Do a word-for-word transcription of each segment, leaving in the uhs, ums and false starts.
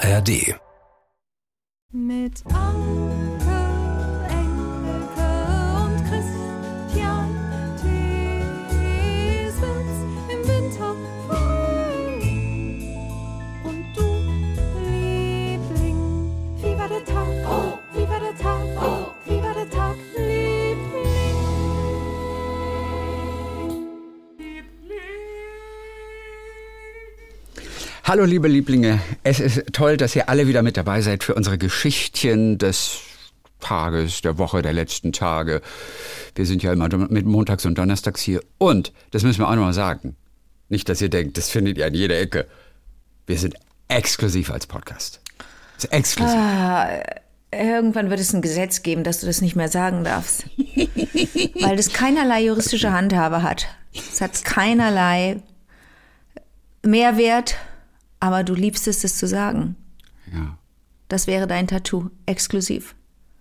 R D. Mit Anke, Engelke und Christian Thiesens im Winter Frühling. Und du, Liebling, wie war der Tag? Oh, wie war der Tag? Oh, wie war der Tag, Liebling? Hallo liebe Lieblinge, es ist toll, dass ihr alle wieder mit dabei seid für unsere Geschichtchen des Tages, der Woche, der letzten Tage. Wir sind ja immer mit montags und donnerstags hier und, das müssen wir auch nochmal sagen, nicht, dass ihr denkt, das findet ihr an jeder Ecke, wir sind exklusiv als Podcast. Das ist exklusiv. Ah, irgendwann wird es ein Gesetz geben, dass du das nicht mehr sagen darfst. Weil das keinerlei juristische Handhabe hat. Es hat keinerlei Mehrwert. Aber du liebst es, das zu sagen. Ja. Das wäre dein Tattoo, exklusiv.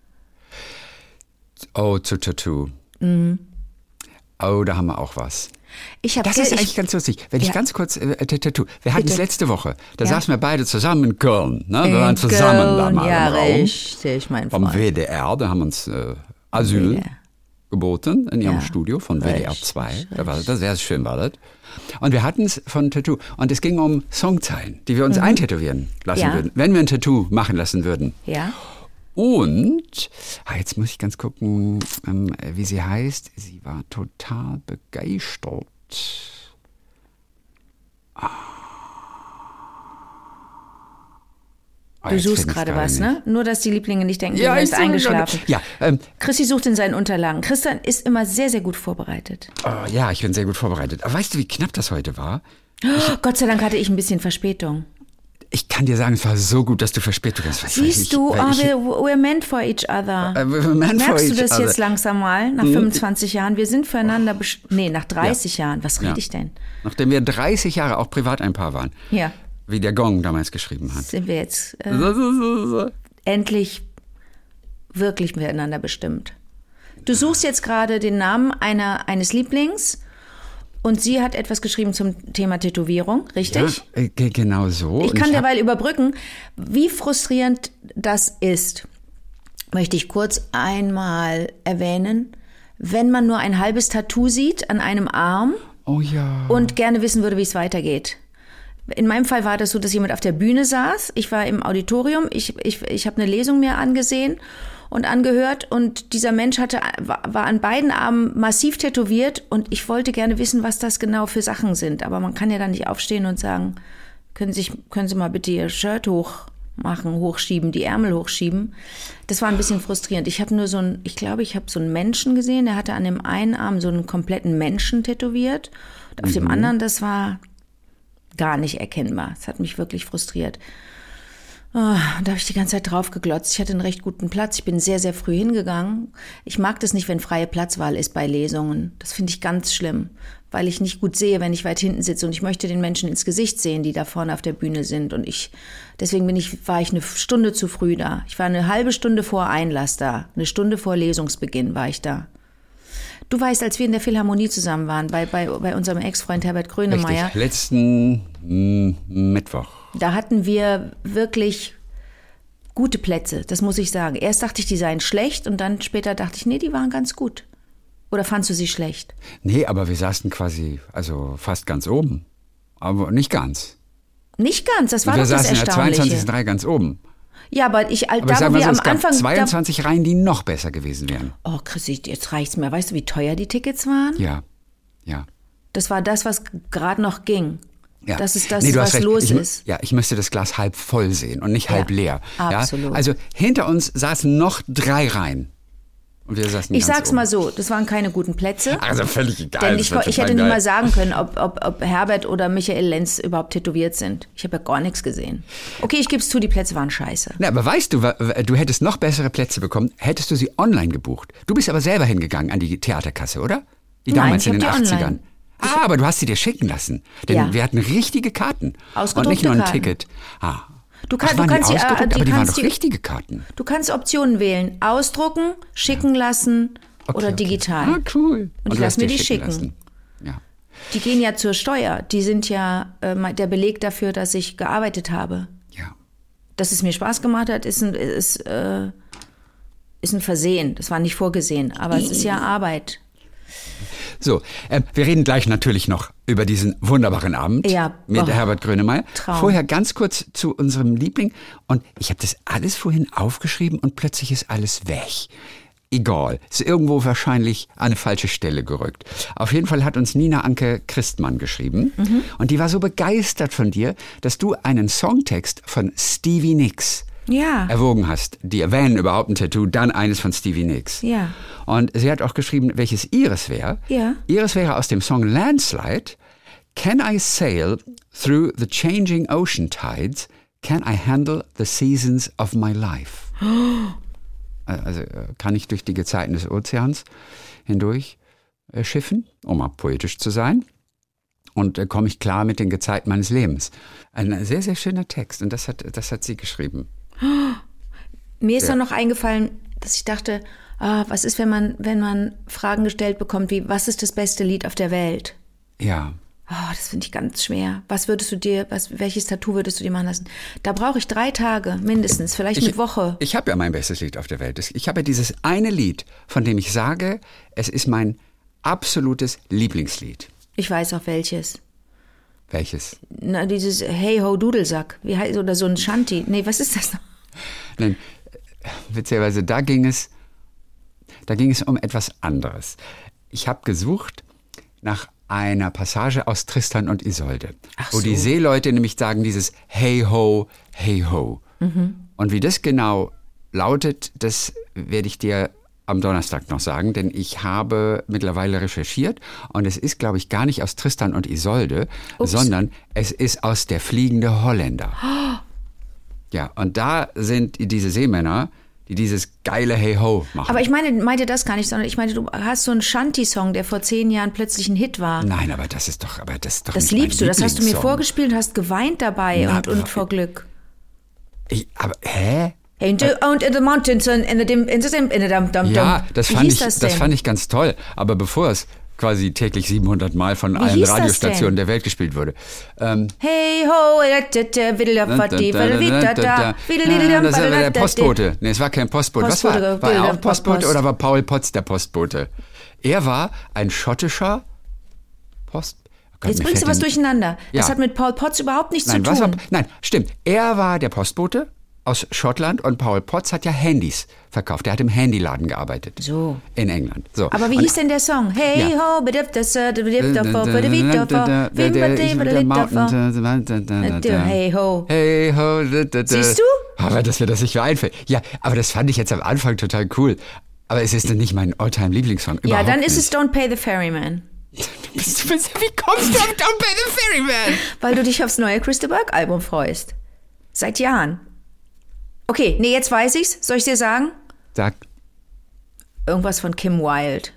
Oh, zu Tattoo. Mhm. Oh, da haben wir auch was. Ich hab das ge- ist ich, eigentlich ganz lustig. Wenn ja. ich ganz kurz, äh, Tattoo. Wir hatten es Bitte. letzte Woche. Da Ja. saßen wir beide zusammen in Köln. Ne? Wir in waren zusammen da Köln, mal ja, im Raum. richtig, mein Vom Freund. W D R, da haben uns äh, Asyl Ja. geboten in ihrem Ja. Studio von W D R Richtig, zwei. Da war das sehr schön war das. Und wir hatten es von Tattoo. Und es ging um Songzeilen, die wir uns eintätowieren lassen Ja. würden, wenn wir ein Tattoo machen lassen würden. Ja. Und, ah, jetzt muss ich ganz gucken, ähm, wie sie heißt. Sie war total begeistert. Ah, Du jetzt suchst find's gerade gerade was, nicht. ne? Nur, dass die Lieblinge nicht denken, Ja, du ich wärst suche eingeschlafen. gerade. Ja, ähm, Christi sucht in seinen Unterlagen. Christian ist immer sehr, sehr gut vorbereitet. oh, ja, ich bin sehr gut vorbereitet. Aber weißt du, wie knapp das heute war? Oh, Gott sei Dank hatte ich ein bisschen Verspätung. Ich kann dir sagen, es war so gut, dass du Verspätung hast. Was weiß ich, Siehst du, weil oh, ich- we're, we're meant for each other. Äh, we're meant for Merkst du each das other. jetzt langsam mal, nach fünfundzwanzig Jahren? Wir sind füreinander, besch- nee, nach dreißig Jahren. Was rede Ja. ich denn? Nachdem wir dreißig Jahre auch privat ein Paar waren. Ja, Wie der Gong damals geschrieben hat. sind wir jetzt äh, So, so, so, so. endlich wirklich miteinander bestimmt. Du suchst jetzt gerade den Namen einer, eines Lieblings und sie hat etwas geschrieben zum Thema Tätowierung, richtig? Ja, äh, ge- genau so. Ich Und kann hab- derweil überbrücken, wie frustrierend das ist, möchte ich kurz einmal erwähnen, wenn man nur ein halbes Tattoo sieht an einem Arm Oh ja. und gerne wissen würde, wie es weitergeht. In meinem Fall war das so, dass jemand auf der Bühne saß. Ich war im Auditorium. Ich, ich, ich habe eine Lesung mir angesehen und angehört. Und dieser Mensch hatte, war, war an beiden Armen massiv tätowiert. Und ich wollte gerne wissen, was das genau für Sachen sind. Aber man kann ja dann nicht aufstehen und sagen, können Sie, können Sie mal bitte Ihr Shirt hochmachen, hochschieben, die Ärmel hochschieben. Das war ein bisschen frustrierend. Ich habe nur so ein, ich glaube, ich habe so einen Menschen gesehen. Der hatte an dem einen Arm so einen kompletten Menschen tätowiert. Und auf dem anderen, das war gar nicht erkennbar. Das hat mich wirklich frustriert. Oh, da habe ich die ganze Zeit drauf geglotzt. Ich hatte einen recht guten Platz. Ich bin sehr, sehr früh hingegangen. Ich mag das nicht, wenn freie Platzwahl ist bei Lesungen. Das finde ich ganz schlimm, weil ich nicht gut sehe, wenn ich weit hinten sitze. Und ich möchte den Menschen ins Gesicht sehen, die da vorne auf der Bühne sind. Und ich, deswegen bin ich, war ich eine Stunde zu früh da. Ich war eine halbe Stunde vor Einlass da. Eine Stunde vor Lesungsbeginn war ich da. Du weißt, als wir in der Philharmonie zusammen waren, bei, bei, bei unserem Ex-Freund Herbert Grönemeyer, Richtig, letzten mm, Mittwoch. da hatten wir wirklich gute Plätze, das muss ich sagen. Erst dachte ich, die seien schlecht und dann später dachte ich, nee, die waren ganz gut. Oder fandst du sie schlecht? Nee, aber wir saßen quasi, also fast ganz oben. Aber nicht ganz. Nicht ganz, das war wir doch das saßen in der Erstaunliche. zweiundzwanzigsten Reihe ganz oben. Ja, aber ich, Aber da ich sag wo mal wir so, am es gab Anfang... zweiundzwanzig Reihen, die noch besser gewesen wären. Da, oh, Chrissy, jetzt reicht's mir. Weißt du, wie teuer die Tickets waren? Ja, ja. Das war das, was gerade noch ging. Ja. Das ist das, Nee, du hast was recht. los ich, mu- ist. Ja, ich müsste das Glas halb voll sehen und nicht halb Ja, leer. absolut. Ja? Also hinter uns saßen noch drei Reihen. Und wir saßen Ich ganz sag's oben. mal so, das waren keine guten Plätze. Also völlig egal. Denn das ich, war ich total hätte nicht geil. mal sagen können, ob, ob, ob Herbert oder Michael Lenz überhaupt tätowiert sind. Ich habe ja gar nichts gesehen. Okay, ich gebe es zu, die Plätze waren scheiße. Na, aber weißt du, wa- du hättest noch bessere Plätze bekommen, hättest du sie online gebucht. Du bist aber selber hingegangen an die Theaterkasse, oder? Die Nein, damals ich in den hab die achtzigern. online. Ah, aber du hast sie dir schicken lassen. Denn Ja. wir hatten richtige Karten. Ausgedruckte Und nicht nur ein Karten. Ticket. Ah. Du, kann, Ach, du waren kannst die die, äh, ausgedruckt? die Aber die waren kannst doch die, richtige Karten. Du kannst Optionen wählen. Ausdrucken, schicken lassen Okay, oder okay. digital. Ah, cool. Und ich du lass hast mir dir die schicken. lassen. Ja. Die gehen ja zur Steuer. Die sind ja äh, der Beleg dafür, dass ich gearbeitet habe. Ja. Dass es mir Spaß gemacht hat, ist ein, ist, äh, ist ein Versehen. Das war nicht vorgesehen, aber es ist ja Arbeit. So, äh, wir reden gleich natürlich noch über diesen wunderbaren Abend Ja, mit oh, Herbert Grönemeyer. Traum. Vorher ganz kurz zu unserem Liebling. Und ich habe das alles vorhin aufgeschrieben und plötzlich ist alles weg. Egal, ist irgendwo wahrscheinlich an eine falsche Stelle gerückt. Auf jeden Fall hat uns Nina Anke Christmann geschrieben. Mhm. Und die war so begeistert von dir, dass du einen Songtext von Stevie Nicks Ja. erwogen hast. Die, wenn überhaupt ein Tattoo, dann eines von Stevie Nicks. Ja. Und sie hat auch geschrieben, welches ihres wäre. Ja. Ihres wäre aus dem Song Landslide. Can I sail through the changing ocean tides? Can I handle the seasons of my life? Oh. Also kann ich durch die Gezeiten des Ozeans hindurch äh, schiffen, um mal poetisch zu sein. Und äh, komme ich klar mit den Gezeiten meines Lebens. Ein sehr, sehr schöner Text. Und das hat, das hat sie geschrieben. Mir ist Ja. dann noch eingefallen, dass ich dachte, ah, was ist, wenn man, wenn man Fragen gestellt bekommt, wie, was ist das beste Lied auf der Welt? Ja. Oh, das finde ich ganz schwer. Was würdest du dir, was, welches Tattoo würdest du dir machen lassen? Da brauche ich drei Tage mindestens, vielleicht Ich, eine Woche. ich habe ja mein bestes Lied auf der Welt. Ich habe ja dieses eine Lied, von dem ich sage, es ist mein absolutes Lieblingslied. Ich weiß auch welches. Welches? Na, dieses Hey Ho Dudelsack. Wie heißt, oder so ein Shanty. Nee, was ist das noch? Nein, witzigerweise, da ging es, da ging es um etwas anderes. Ich habe gesucht nach einer Passage aus Tristan und Isolde, Ach wo so. die Seeleute nämlich sagen dieses Hey ho, hey ho. Mhm. Und wie das genau lautet, das werde ich dir am Donnerstag noch sagen, denn ich habe mittlerweile recherchiert und es ist, glaube ich, gar nicht aus Tristan und Isolde, Ups. sondern es ist aus Der fliegende Holländer. Oh. Ja, und da sind diese Seemänner, die dieses geile Hey Ho machen. Aber ich meine, meinte das gar nicht, sondern ich meine, du hast so einen Shanty-Song, der vor zehn Jahren plötzlich ein Hit war. Nein, aber das ist doch, aber das ist doch Das nicht liebst du, mein das hast du mir Lieblingssong. vorgespielt und hast geweint dabei Na, und, und aber- vor Glück. Ich, aber, hä? Hey, and, and in the mountains and in the dim, in the dim, in the dum, dum, Ja, dum. das Wie fand, hieß ich, das das denn? fand ich ganz toll. Aber bevor es quasi täglich siebenhundert Mal von allen hieß das Radiostationen denn? der Welt gespielt wurde. Ähm, Hey ho, da, da, widdle, da, da, da, da, Ja, das war der Postbote. Nee, es war kein Postbote. Was war? Postbote, War er Bilder, auch Postbote Post. oder war Paul Potts der Postbote? Er war ein schottischer Post... Oh Gott, Jetzt mir bringst du fällt was der- durcheinander. Das Ja. hat mit Paul Potts überhaupt nichts Nein, zu was tun. war, nein, stimmt. Er war der Postbote aus Schottland und Paul Potts hat ja Handys verkauft. Er hat im Handyladen gearbeitet. So. In England. So. Aber wie Und hieß denn der Song? Hey Ja. ho, bedip, das, äh, bedip, da, vor, bedip, da, vor, Der- wim, der- bedip, ich- der bedip, da, Mountain- vor. Der Hey ho. Hey ho. da, da, da. Siehst du? Aber dass mir das nicht mehr einfällt. Ja, aber das fand ich jetzt am Anfang total cool. Aber es ist nicht mein All-Time-Lieblingssong. Ja, Überhaupt dann ist nicht. es Don't Pay the Ferryman. Bist du- Wie kommst du auf Don't Pay the Ferryman? Weil du dich aufs neue Chris de Burgh Album freust. Seit Jahren. Okay, nee, jetzt weiß ich's. Soll ich dir sagen? Sag. Irgendwas von Kim Wilde.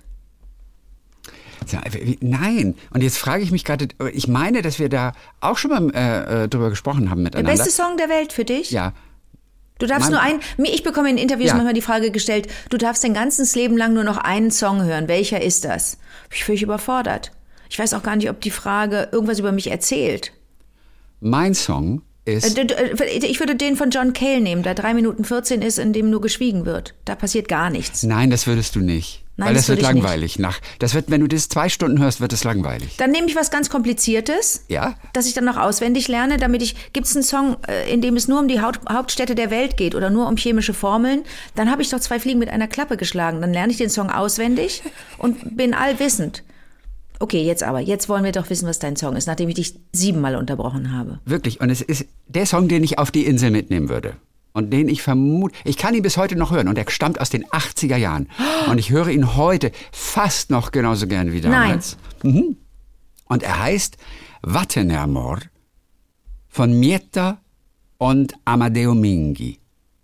Sag, wie- Nein. Und jetzt frage ich mich gerade, ich meine, dass wir da auch schon mal äh, äh, drüber gesprochen haben Der miteinander. beste Song der Welt für dich? Ja. Du darfst Mein- nur ein, mir- ich bekomme in Interviews Ja. manchmal die Frage gestellt, du darfst dein ganzes Leben lang nur noch einen Song hören. Welcher ist das? Bin ich völlig überfordert. Ich weiß auch gar nicht, ob die Frage irgendwas über mich erzählt. Mein Song ist... Äh, d- d- Ich würde den von John Cale nehmen, der drei Minuten vierzehn ist, in dem nur geschwiegen wird. Da passiert gar nichts. Nein, das würdest du nicht. Nein, Weil das das wird würde ich langweilig. Nach, das wird, wenn du das zwei Stunden hörst, wird es langweilig. Dann nehme ich was ganz Kompliziertes, Ja? das ich dann noch auswendig lerne, damit ich, gibt es einen Song, äh, in dem es nur um die Haut, Hauptstädte der Welt geht oder nur um chemische Formeln, dann habe ich doch zwei Fliegen mit einer Klappe geschlagen. Dann lerne ich den Song auswendig und bin allwissend. Okay, jetzt aber, jetzt wollen wir doch wissen, was dein Song ist, nachdem ich dich siebenmal unterbrochen habe. Wirklich. Und es ist der Song, den ich auf die Insel mitnehmen würde. Und den ich vermute, ich kann ihn bis heute noch hören. Und er stammt aus den achtziger Jahren. Und ich höre ihn heute fast noch genauso gerne wie damals. Nein. Mhm. Und er heißt Vattenamor von Mietta und Amadeo Minghi.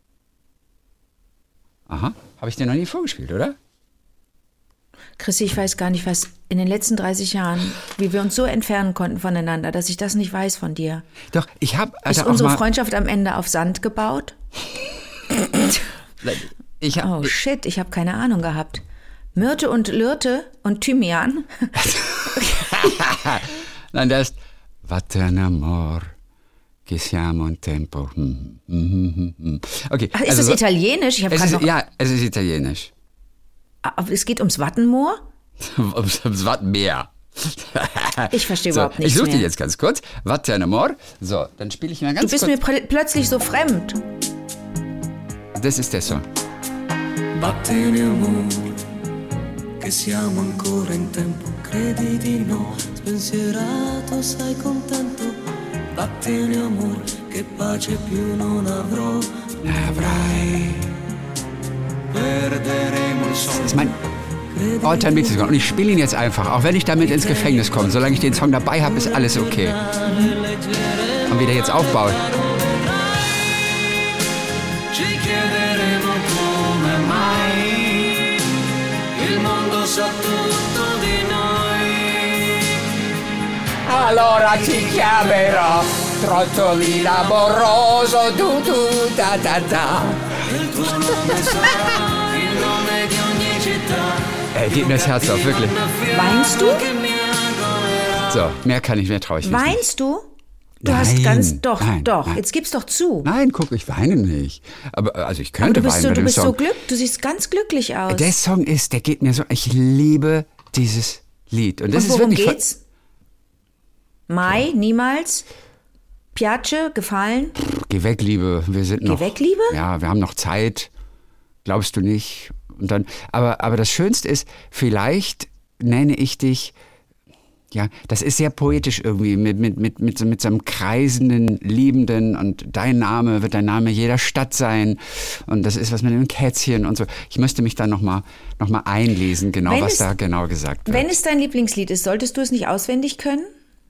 Aha, habe ich dir noch nie vorgespielt, oder? Chrissy, ich weiß gar nicht, was in den letzten dreißig Jahren, wie wir uns so entfernen konnten voneinander, dass ich das nicht weiß von dir. Doch, ich habe... Ist unsere Freundschaft am Ende auf Sand gebaut? Ich hab, Oh shit, ich habe keine Ahnung gehabt. Myrte und Lyrte und Thymian. Nein, der ist Vattenamor che siamo in tempo. Hm, hm, hm, hm. Okay, Ach, ist also das so, italienisch? Ich habe es gerade ist, noch. ja, es ist italienisch. Aber es geht ums Wattenmoor? Ums ums Wattenmeer. Ich verstehe So, überhaupt nichts ich suche die mehr. jetzt ganz kurz. Vatte un amor. So, dann spiele ich mal ganz Du bist kurz. mir pl- plötzlich so fremd. Das ist der Song. Vattene amore, che siamo ancora in tempo, credi di no, spensierato sei contento. Vattene amore, che pace più non avrò, ne avrai, perderemo il Das sonno. ist mein All-Time Lieblingssong. Und ich spiele ihn jetzt einfach, auch wenn ich damit ins Gefängnis komme. Solange ich den Song dabei habe, ist alles okay. Und wie der jetzt aufbaut. Ci chiederemo come mai il mondo sa tutto di noi. Allora ti chiamerò Trottolino amoroso, du du da da da. Il tuo nome sarà il nome di ogni città. Ey, geht mir das Herz auf, wirklich. Weinst du? So, mehr kann ich, mehr traue ich mich nicht. Weinst du? Du Nein, hast ganz. Doch, nein, doch. nein. Jetzt gib's doch zu. Nein, guck, ich weine nicht. Aber also ich Aber könnte du bist weinen so, bei du dem bist Song. so glück, du siehst ganz glücklich aus. Der Song ist, der geht mir so, ich liebe dieses Lied. Und das Und ist worum wirklich von- geht's? Mai, niemals? Piace, gefallen? Geh weg, Liebe. Wir sind noch. Geh weg, Liebe? Ja, wir haben noch Zeit. Glaubst du nicht? Und dann, aber, aber das Schönste ist, vielleicht nenne ich dich, ja, das ist sehr poetisch irgendwie, mit, mit, mit, mit, so, mit so einem kreisenden, liebenden und dein Name wird der Name jeder Stadt sein und das ist was mit einem Kätzchen und so. Ich müsste mich da nochmal noch mal einlesen, genau, Wenn was es- da genau gesagt wird. Wenn es dein Lieblingslied ist, solltest du es nicht auswendig können?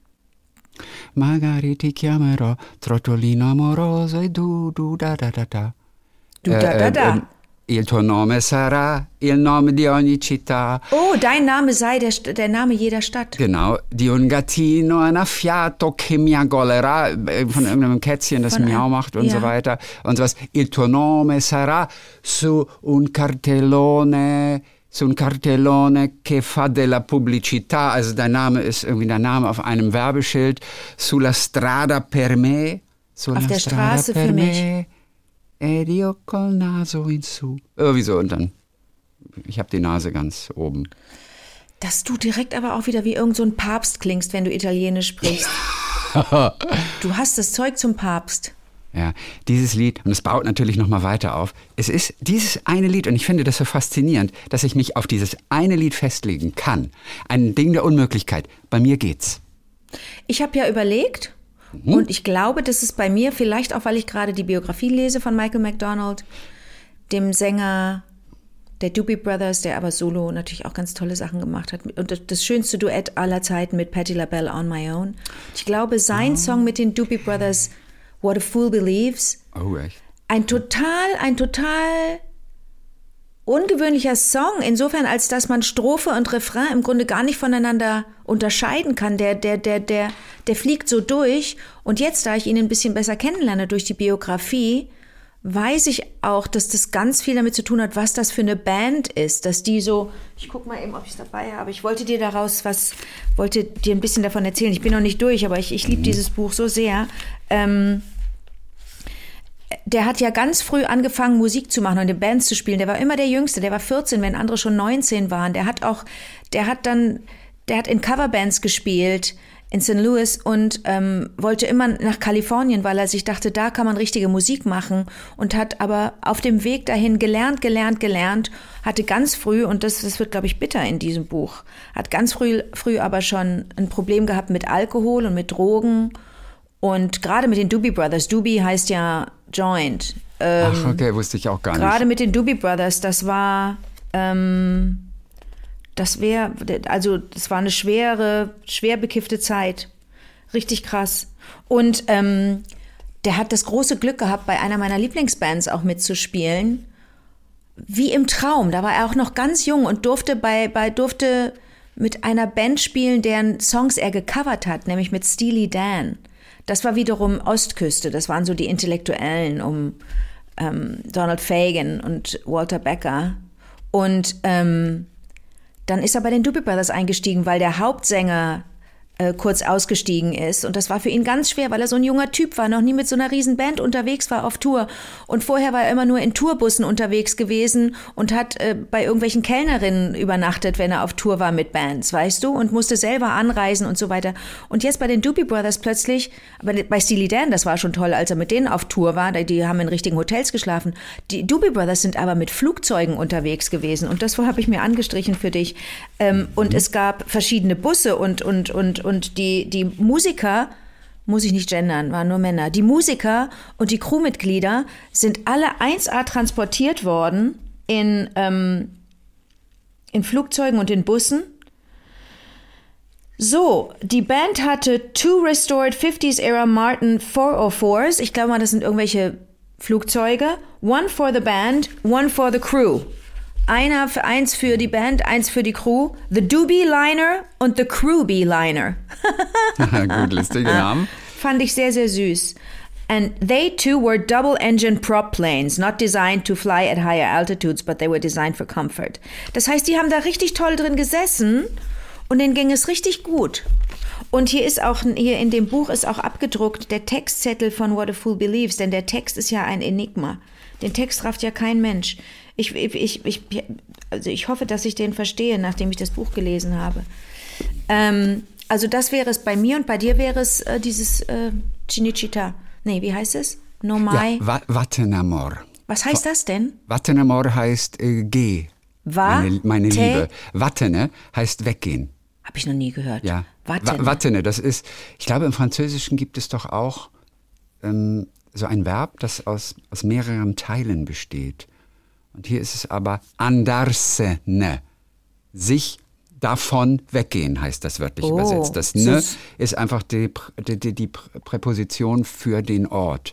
Magari ti chiamerò Trottolino amoroso e du, du, da, da, da, da. Du, da, da, da. eh, il tuo nome sarà il nome di ogni città. Oh, dein Name sei der, St- der Name jeder Stadt. Genau, di un gattino annaffiato che miagolerà, äh, von irgendeinem Kätzchen, das Von Miau einem- macht und ja. so weiter. Und sowas. Il tuo nome sarà su un cartellone, su un cartellone che fa della pubblicità. Also dein Name ist irgendwie der Name auf einem Werbeschild. Sulla strada per me. Sulla Auf der strada Straße per für mich. me. Ed io col naso in su. Irgendwie so und dann. Ich habe die Nase ganz oben. Dass du direkt aber auch wieder wie irgend so ein Papst klingst, wenn du Italienisch sprichst. Du hast das Zeug zum Papst. Ja, dieses Lied, und es baut natürlich nochmal weiter auf. Es ist dieses eine Lied, und ich finde das so faszinierend, dass ich mich auf dieses eine Lied festlegen kann. Ein Ding der Unmöglichkeit. Bei mir geht's. Ich habe ja überlegt, Mhm. und ich glaube, dass es bei mir, vielleicht auch, weil ich gerade die Biografie lese von Michael McDonald, dem Sänger der Doobie Brothers, der aber solo natürlich auch ganz tolle Sachen gemacht hat. Und das, das schönste Duett aller Zeiten mit Patti LaBelle, On My Own. Ich glaube, sein Song mit den Doobie Brothers, What a Fool Believes, Oh, echt? ein total, ein total ungewöhnlicher Song, insofern, als dass man Strophe und Refrain im Grunde gar nicht voneinander unterscheiden kann. Der, der, der, der, der fliegt so durch. Und jetzt, da ich ihn ein bisschen besser kennenlerne durch die Biografie, weiß ich auch, dass das ganz viel damit zu tun hat, was das für eine Band ist. Dass die so, ich guck mal eben, ob ich es dabei habe. Ich wollte dir daraus was, wollte dir ein bisschen davon erzählen. Ich bin noch nicht durch, aber ich, ich liebe dieses Buch so sehr. Ähm, Der hat ja ganz früh angefangen, Musik zu machen und in Bands zu spielen. Der war immer der Jüngste, der war vierzehn, wenn andere schon neunzehn waren. Der hat auch, der hat dann, der hat in Coverbands gespielt in Saint Louis und ähm, wollte immer nach Kalifornien, weil er sich dachte, da kann man richtige Musik machen und hat aber auf dem Weg dahin gelernt, gelernt, gelernt, hatte ganz früh, und das, das wird, glaube ich, bitter in diesem Buch, hat ganz früh, früh aber schon ein Problem gehabt mit Alkohol und mit Drogen. Und gerade mit den Doobie Brothers, Doobie heißt ja Joint. Ähm, Ach, okay, wusste ich auch gar gerade nicht. mit den Doobie Brothers, das war, ähm, das wäre, also das war eine schwere, schwer bekiffte Zeit. Richtig krass. Und ähm, der hat das große Glück gehabt, bei einer meiner Lieblingsbands auch mitzuspielen. Wie im Traum. Da war er auch noch ganz jung und durfte bei, bei durfte mit einer Band spielen, deren Songs er gecovert hat, nämlich mit Steely Dan. Das war wiederum Ostküste. Das waren so die Intellektuellen um ähm, Donald Fagen und Walter Becker. Und ähm, dann ist er bei den Doobie Brothers eingestiegen, weil der Hauptsänger äh, kurz ausgestiegen ist. Und das war für ihn ganz schwer, weil er so ein junger Typ war, noch nie mit so einer riesen Band unterwegs war auf Tour. Und vorher war er immer nur in Tourbussen unterwegs gewesen und hat äh, bei irgendwelchen Kellnerinnen übernachtet, wenn er auf Tour war mit Bands, weißt du? Und musste selber anreisen und so weiter. Und jetzt bei den Doobie Brothers plötzlich, aber bei Steely Dan, das war schon toll, als er mit denen auf Tour war, die haben in richtigen Hotels geschlafen. Die Doobie Brothers sind aber mit Flugzeugen unterwegs gewesen. Und das habe ich mir angestrichen für dich. Ähm, und es gab verschiedene Busse und, und, und, und die, die Musiker, muss ich nicht gendern, waren nur Männer, die Musiker und die Crewmitglieder sind alle eins A transportiert worden in, ähm, in Flugzeugen und in Bussen. So, die Band hatte two restored fifties-era Martin four oh fours. Ich glaube mal, das sind irgendwelche Flugzeuge. One for the band, one for the crew. Einer für eins für die Band, eins für die Crew. The Doobie Liner und The Crewbie Liner. Gut, lustige Namen. Fand ich sehr, sehr süß. And they too were double-engine prop planes, not designed to fly at higher altitudes, but they were designed for comfort. Das heißt, die haben da richtig toll drin gesessen und denen ging es richtig gut. Und hier ist auch, hier in dem Buch ist auch abgedruckt der Textzettel von What a Fool Believes, denn der Text ist ja ein Enigma. Den Text rafft ja kein Mensch. Ich, ich, ich, also ich hoffe, dass ich den verstehe, nachdem ich das Buch gelesen habe. Ähm, also das wäre es bei mir und bei dir wäre es äh, dieses äh, Cinecittà. Nee, wie heißt es? No mai. Ja, Vattenamor. Was heißt das denn? Vattenamor heißt äh, geh. Va meine, meine te? Liebe. Vattene heißt weggehen. Habe ich noch nie gehört. Ja. Vattene. Vattene, das ist, ich glaube im Französischen gibt es doch auch ähm, so ein Verb, das aus, aus mehreren Teilen besteht. Und hier ist es aber andarsene. Sich davon weggehen, heißt das wörtlich oh, übersetzt. Das so ne ist einfach die, die, die, die Präposition für den Ort.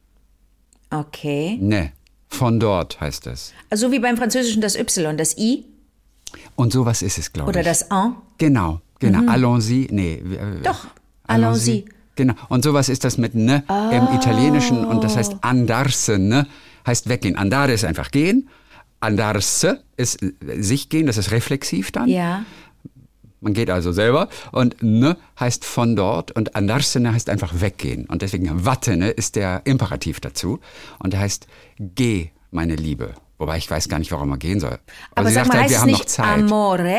Okay. Ne. Von dort heißt es. Also wie beim Französischen das Y, das I? Und sowas ist es, glaube ich. Oder das En? Genau, genau. Mhm. Allons-y, nee. Doch, allons-y. Genau. Und sowas ist das mit ne oh. im Italienischen und das heißt andarsene, heißt weggehen. Andare ist einfach gehen. Andarse ist sich gehen, das ist reflexiv dann. Ja. Man geht also selber und ne heißt von dort und andarsene heißt einfach weggehen. Und deswegen vattene ist der Imperativ dazu und der heißt geh, meine Liebe. Wobei ich weiß gar nicht, warum man gehen soll. Aber, Aber sie sag sagt mal, halt, heißt wir es haben nicht noch Zeit. Amore?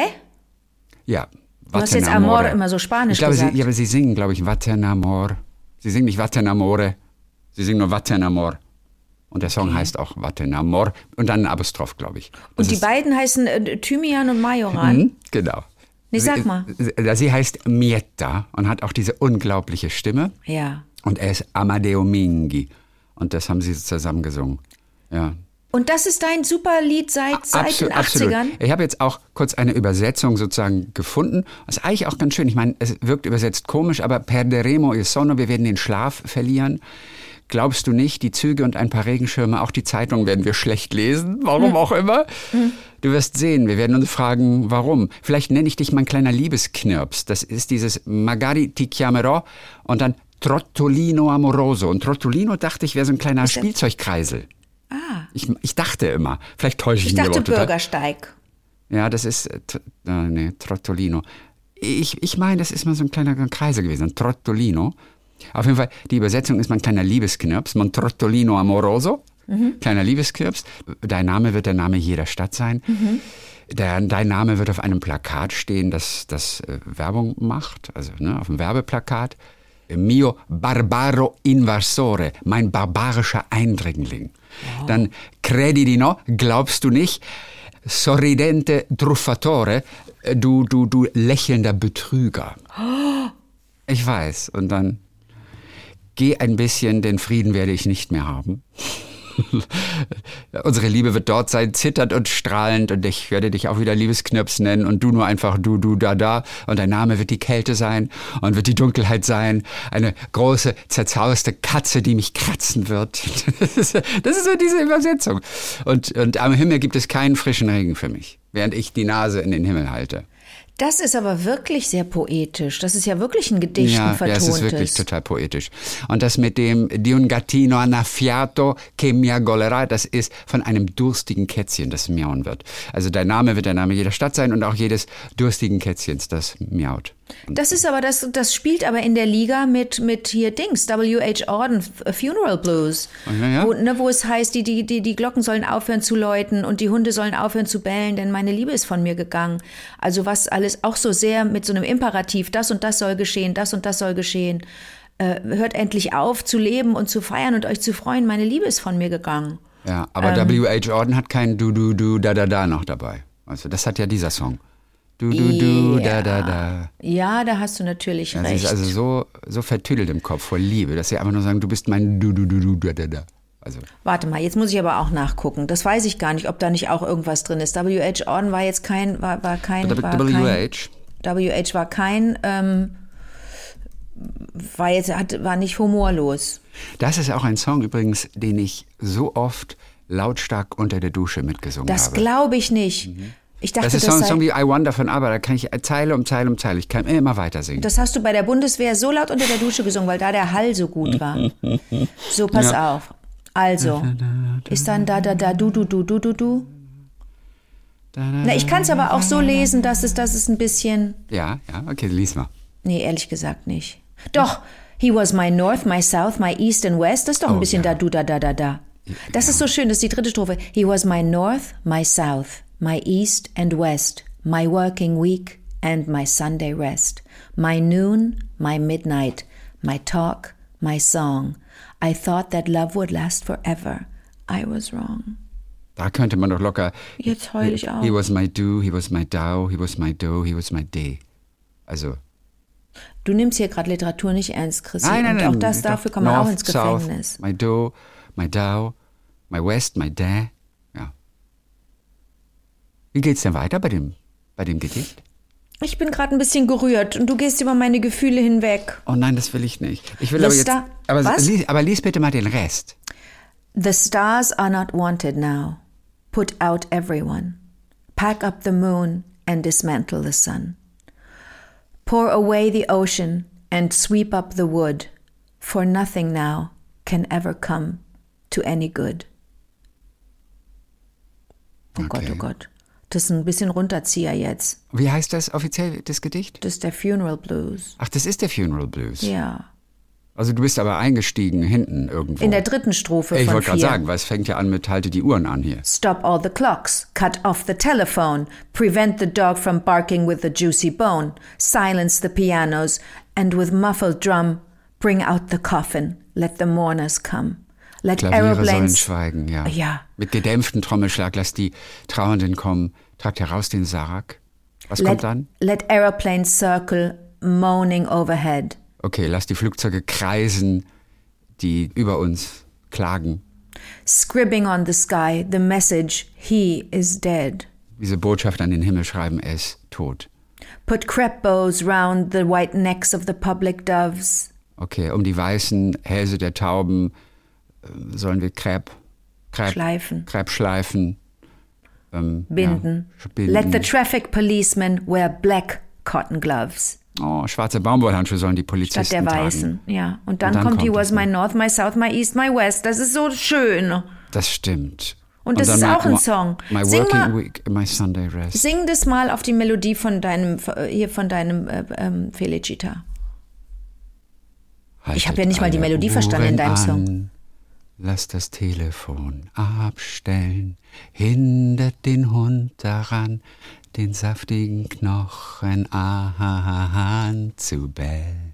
Ja. Du hast jetzt Amor immer so spanisch ich glaube, gesagt. Sie, ja, aber sie singen, glaube ich, Vattenamor. Sie singen nicht Vattenamore, sie singen nur Vattenamor. Und der Song okay. heißt auch Vattenamor und dann ein Apostroph, glaube ich. Das und die beiden heißen äh, Thymian und Majoran? Mhm, genau. Nee, sag mal. Sie, sie heißt Mietta und hat auch diese unglaubliche Stimme. Ja. Und er ist Amadeo Minghi. Und das haben sie zusammen gesungen. Ja. Und das ist dein super Lied seit, seit Absolut, den achtzigern? Absolut. Ich habe jetzt auch kurz eine Übersetzung sozusagen gefunden. Das ist eigentlich auch ganz schön. Ich meine, es wirkt übersetzt komisch, aber perderemo il sonno, wir werden den Schlaf verlieren. Glaubst du nicht, die Züge und ein paar Regenschirme, auch die Zeitung werden wir schlecht lesen, warum hm. auch immer? Hm. Du wirst sehen, wir werden uns fragen, warum. Vielleicht nenne ich dich mein kleiner Liebesknirps. Das ist dieses Magari ti chiamerò und dann Trottolino amoroso. Und Trottolino dachte ich, wäre so ein kleiner Spielzeugkreisel. Ah. Ich, ich dachte immer, vielleicht täusche ich, ich mich dachte aber total. Bürgersteig. Ja, das ist, äh, nee, Trottolino. Ich, ich meine, das ist mal so ein kleiner Kreisel gewesen, Trottolino. Auf jeden Fall, die Übersetzung ist mein kleiner Liebesknirps, mon Trottolino amoroso, mhm. kleiner Liebesknirps. Dein Name wird der Name jeder Stadt sein. Mhm. Der, dein Name wird auf einem Plakat stehen, das, das äh, Werbung macht, also ne, auf dem Werbeplakat. Mio barbaro invasore, mein barbarischer Eindringling. Oh. Dann credi di no, glaubst du nicht? Sorridente truffatore, du, du, du lächelnder Betrüger. Oh. Ich weiß. Und dann geh ein bisschen, den Frieden werde ich nicht mehr haben. Unsere Liebe wird dort sein, zitternd und strahlend und ich werde dich auch wieder Liebesknirps nennen und du nur einfach du, du, da, da und dein Name wird die Kälte sein und wird die Dunkelheit sein, eine große, zerzauste Katze, die mich kratzen wird. Das ist, das ist so diese Übersetzung. Und, und am Himmel gibt es keinen frischen Regen für mich, während ich die Nase in den Himmel halte. Das ist aber wirklich sehr poetisch. Das ist ja wirklich ein Gedicht, ja, ein vertontes. Ja, es ist wirklich total poetisch. Und das mit dem Di un gattino annaffiato che miagolerà, das ist von einem durstigen Kätzchen, das miauen wird. Also dein Name wird der Name jeder Stadt sein und auch jedes durstigen Kätzchens, das miaut. Das ist aber, das, das spielt aber in der Liga mit, mit hier Dings, W H Auden, Funeral Blues. Ja, ja. Wo, ne, wo es heißt, die, die, die, die Glocken sollen aufhören zu läuten und die Hunde sollen aufhören zu bellen, denn meine Liebe ist von mir gegangen. Also was alles auch so sehr mit so einem Imperativ, das und das soll geschehen, das und das soll geschehen. Äh, hört endlich auf zu leben und zu feiern und euch zu freuen, meine Liebe ist von mir gegangen. Ja, aber ähm, W H Auden hat kein Du, Du, Du, Da, Da, Da noch dabei. Also das hat ja dieser Song. Du, du, du, ja. da, da, da. Ja, da hast du natürlich ja, recht. Sie ist also so, so vertüdelt im Kopf vor Liebe, dass sie einfach nur sagen, du bist mein Du, Du, Du, Du, da, da, da. Also. Warte mal, jetzt muss ich aber auch nachgucken. Das weiß ich gar nicht, ob da nicht auch irgendwas drin ist. W H Auden war jetzt kein, war, war kein, w war H. kein W H war kein, ähm, war jetzt, hat, war nicht humorlos. Das ist auch ein Song übrigens, den ich so oft lautstark unter der Dusche mitgesungen das habe. Das glaube ich nicht. Mhm. Ich dachte, das ist das so ein sei, Song wie I Wonder von ABBA, da kann ich Zeile um Zeile um Zeile, ich kann immer weiter singen. Das hast du bei der Bundeswehr so laut unter der Dusche gesungen, weil da der Hall so gut war. So, pass ja. auf. Also, ist dann da, da, da, du, du, du, du, du, du. Na, ich kann es aber auch so lesen, dass es, dass es ein bisschen... Ja, ja, okay, lies mal. Nee, ehrlich gesagt nicht. Doch, he was my north, my south, my east and west, das ist doch ein oh, bisschen ja. da, du, da, da, da, da. Das ja. ist so schön, das ist die dritte Strophe. He was my north, my south, my east and west, my working week and my Sunday rest, my noon, my midnight, my talk, my song. I thought that love would last forever. I was wrong. Da könnte man doch locker... Jetzt heul ich auch. He was my do, he was my dow, he was my do, he was my day. Also... Du nimmst hier gerade Literatur nicht ernst, Chrissy. Nein, nein, und nein. auch das, dafür kommt man North, auch ins Gefängnis. South, my do, my dow, my west, my da. Ja. Wie geht's denn weiter bei dem, bei dem Gedicht? Ich bin gerade ein bisschen gerührt und du gehst über meine Gefühle hinweg. Oh nein, das will ich nicht. Ich will The aber jetzt... Star- aber, Was? Lies, aber lies bitte mal den Rest. The stars are not wanted now. Put out everyone. Pack up the moon and dismantle the sun. Pour away the ocean and sweep up the wood, for nothing now can ever come to any good. Oh Okay. Gott, oh Gott. Das ist ein bisschen Runterzieher jetzt. Wie heißt das offiziell, das Gedicht? Das ist der Funeral Blues. Ach, das ist der Funeral Blues. Ja. Also du bist aber eingestiegen hinten irgendwo. In der dritten Strophe Ich von wollte gerade vier. sagen, weil es fängt ja an mit halte die Uhren an hier. Stop all the clocks, cut off the telephone, prevent the dog from barking with the juicy bone, silence the pianos, and with muffled drum, bring out the coffin, let the mourners come. Let Klaviere sollen aeroplanes... schweigen, ja. Ja. Mit gedämpftem Trommelschlag, lass die Trauernden kommen, tragt heraus den Sarg. Was Let, kommt dann? let aeroplanes circle, moaning overhead. Okay, lass die Flugzeuge kreisen, die über uns klagen. Scribbing on the sky, the message, he is dead. Diese Botschaft an den Himmel schreiben, er ist tot. Put crepe bows round the white necks of the public doves. Okay, um die weißen Hälse der Tauben äh, sollen wir Crepe, Crepe, Schleifen. Crepe schleifen. Ähm, Binden. Ja, binden. Let the traffic policemen wear black cotton gloves. Oh, schwarze Baumwollhandschuhe sollen die Statt Polizisten der tragen. weißen, ja. Und dann, Und dann kommt, he kommt was es, my ne? north, my south, my east, my west. Das ist so schön. Das stimmt. Und das dann ist my- auch ein my- Song. My Sing working mal- week, my Sunday rest. Sing das mal auf die Melodie von deinem, hier von deinem äh, ähm, Felicita. Ich habe ja nicht mal die Haltet Melodie alle verstanden in deinem Uhren Song. an, lasst das Telefon abstellen, hindert den Hund daran, den saftigen Knochen anzubellen.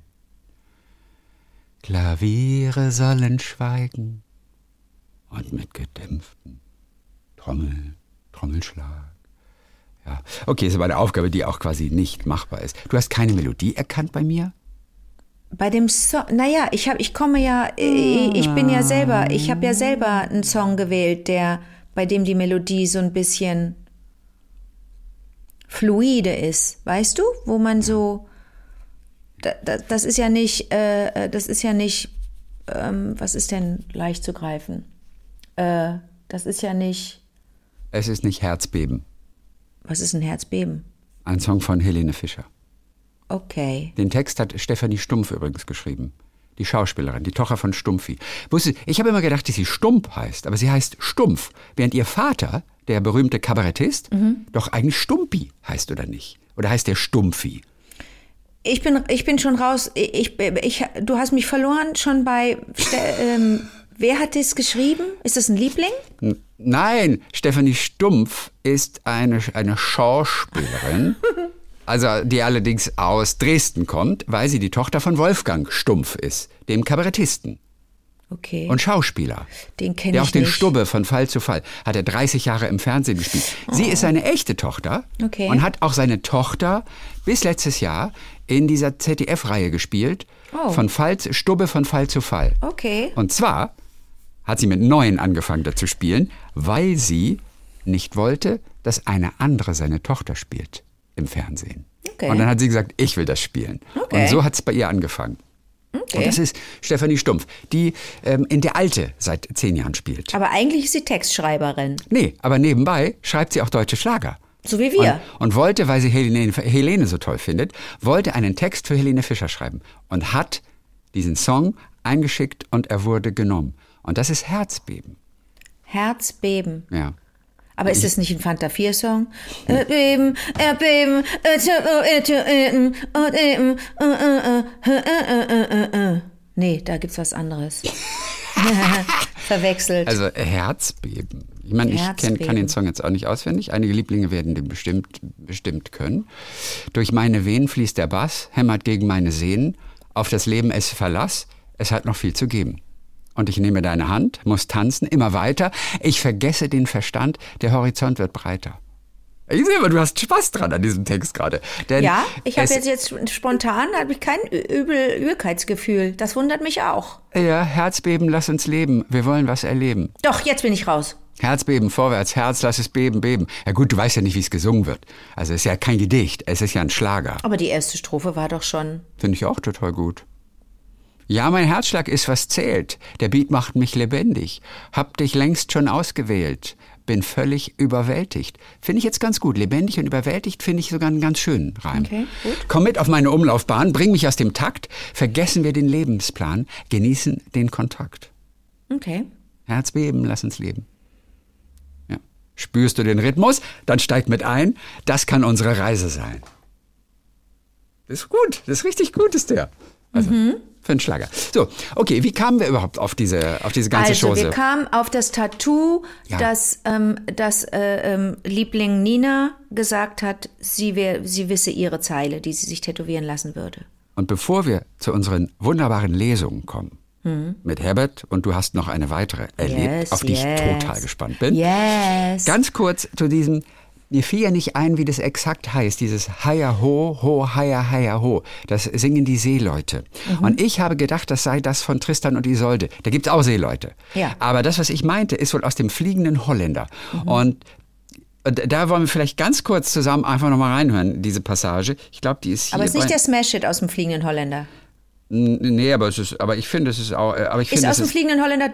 Klaviere sollen schweigen und mit gedämpften Trommel, Trommelschlag. Ja, okay, ist aber eine Aufgabe, die auch quasi nicht machbar ist. Du hast keine Melodie erkannt bei mir? Bei dem Song, naja, ich hab, ich komme ja, ich, ich bin ja selber, ich habe ja selber einen Song gewählt, der, bei dem die Melodie so ein bisschen fluide ist, weißt du, wo man so, da, da, das ist ja nicht, äh, das ist ja nicht, ähm, was ist denn leicht zu greifen? Äh, das ist ja nicht, Es ist nicht Herzbeben. was ist ein Herzbeben? Ein Song von Helene Fischer. Okay. Den Text hat Stefanie Stumpf übrigens geschrieben. Die Schauspielerin, die Tochter von Stumpfi. Wusste, ich habe immer gedacht, dass sie Stump heißt, aber sie heißt Stumpf. Während ihr Vater, der berühmte Kabarettist, Mhm. doch eigentlich Stumpi heißt, oder nicht? Oder heißt der Stumpfi? Ich bin, ich bin schon raus. Ich, ich, du hast mich verloren schon bei. Ähm, wer hat das geschrieben? Ist das ein Liebling? Nein, Stefanie Stumpf ist eine, eine Schauspielerin, also die allerdings aus Dresden kommt, weil sie die Tochter von Wolfgang Stumpf ist, dem Kabarettisten. Okay. Und Schauspieler. Den kenne ich nicht. Der auch den Stubbe von Fall zu Fall hat er dreißig Jahre im Fernsehen gespielt. Oh. Sie ist seine echte Tochter okay. und hat auch seine Tochter bis letztes Jahr in dieser Z D F-Reihe gespielt, oh. von Fall, Stubbe von Fall zu Fall. Okay. Und zwar hat sie mit neun angefangen, da zu spielen, weil sie nicht wollte, dass eine andere seine Tochter spielt im Fernsehen. Okay. Und dann hat sie gesagt, ich will das spielen. Okay. Und so hat es bei ihr angefangen. Okay. Und das ist Stefanie Stumpf, die ähm, in Der Alte seit zehn Jahren spielt. Aber eigentlich ist sie Textschreiberin. Nee, aber nebenbei schreibt sie auch deutsche Schlager. So wie wir. Und, und wollte, weil sie Helene, Helene so toll findet, wollte einen Text für Helene Fischer schreiben. Und hat diesen Song eingeschickt und er wurde genommen. Und das ist Herzbeben. Herzbeben. Ja. Aber ist es nicht ein Fanta vier Song? Erdbeben, Erdbeben, nee, da gibt's was anderes. Verwechselt. Also Herzbeben. Ich meine, ich kenn, kann den Song jetzt auch nicht auswendig. Einige Lieblinge werden den bestimmt, bestimmt können. Durch meine Venen fließt der Bass, hämmert gegen meine Sehnen. Auf das Leben es Verlass, es hat noch viel zu geben. Und ich nehme deine Hand, muss tanzen, immer weiter. Ich vergesse den Verstand, der Horizont wird breiter. Ich sehe mal, du hast Spaß dran an diesem Text gerade. Denn ja, ich habe jetzt, jetzt spontan habe ich kein Übel, Übelkeitsgefühl. Das wundert mich auch. Ja, Herzbeben, lass uns leben. Wir wollen was erleben. Doch, jetzt bin ich raus. Herzbeben, vorwärts, Herz, lass es beben, beben. Ja gut, du weißt ja nicht, wie es gesungen wird. Also es ist ja kein Gedicht, es ist ja ein Schlager. Aber die erste Strophe war doch schon... Finde ich auch total gut. Ja, mein Herzschlag ist, was zählt. Der Beat macht mich lebendig. Hab dich längst schon ausgewählt. Bin völlig überwältigt. Finde ich jetzt ganz gut. Lebendig und überwältigt finde ich sogar einen ganz schönen Reim. Okay, gut. Komm mit auf meine Umlaufbahn, bring mich aus dem Takt. Vergessen wir den Lebensplan, genießen den Kontakt. Okay. Herzbeben, lass uns leben. Ja. Spürst du den Rhythmus? Dann steig mit ein. Das kann unsere Reise sein. Das ist gut. Das ist richtig gut, ist der. Also, mhm. Für einen Schlager. So, okay, wie kamen wir überhaupt auf diese, auf diese ganze also, Chose? Wir kamen auf das Tattoo, ja. das, ähm, das äh, ähm, Liebling Nina gesagt hat, sie, wär, sie wisse ihre Zeile, die sie sich tätowieren lassen würde. Und bevor wir zu unseren wunderbaren Lesungen kommen, mhm. mit Herbert, und du hast noch eine weitere erlebt, yes, auf die yes. ich total gespannt bin. Yes. Ganz kurz zu diesem... Mir fiel ja nicht ein, wie das exakt heißt, dieses Heia ho, ho, heia, heia ho. Das singen die Seeleute. Mhm. Und ich habe gedacht, das sei das von Tristan und Isolde. Da gibt's auch Seeleute. Ja. Aber das, was ich meinte, ist wohl aus dem Fliegenden Holländer. Mhm. Und da wollen wir vielleicht ganz kurz zusammen einfach nochmal reinhören, diese Passage. Ich glaube, die ist hier. Aber es ist nicht der Smash-Hit aus dem Fliegenden Holländer. Nee, aber es ist, aber ich finde, es ist auch, aber ich ist finde, aus dem ist, Fliegenden Holländer.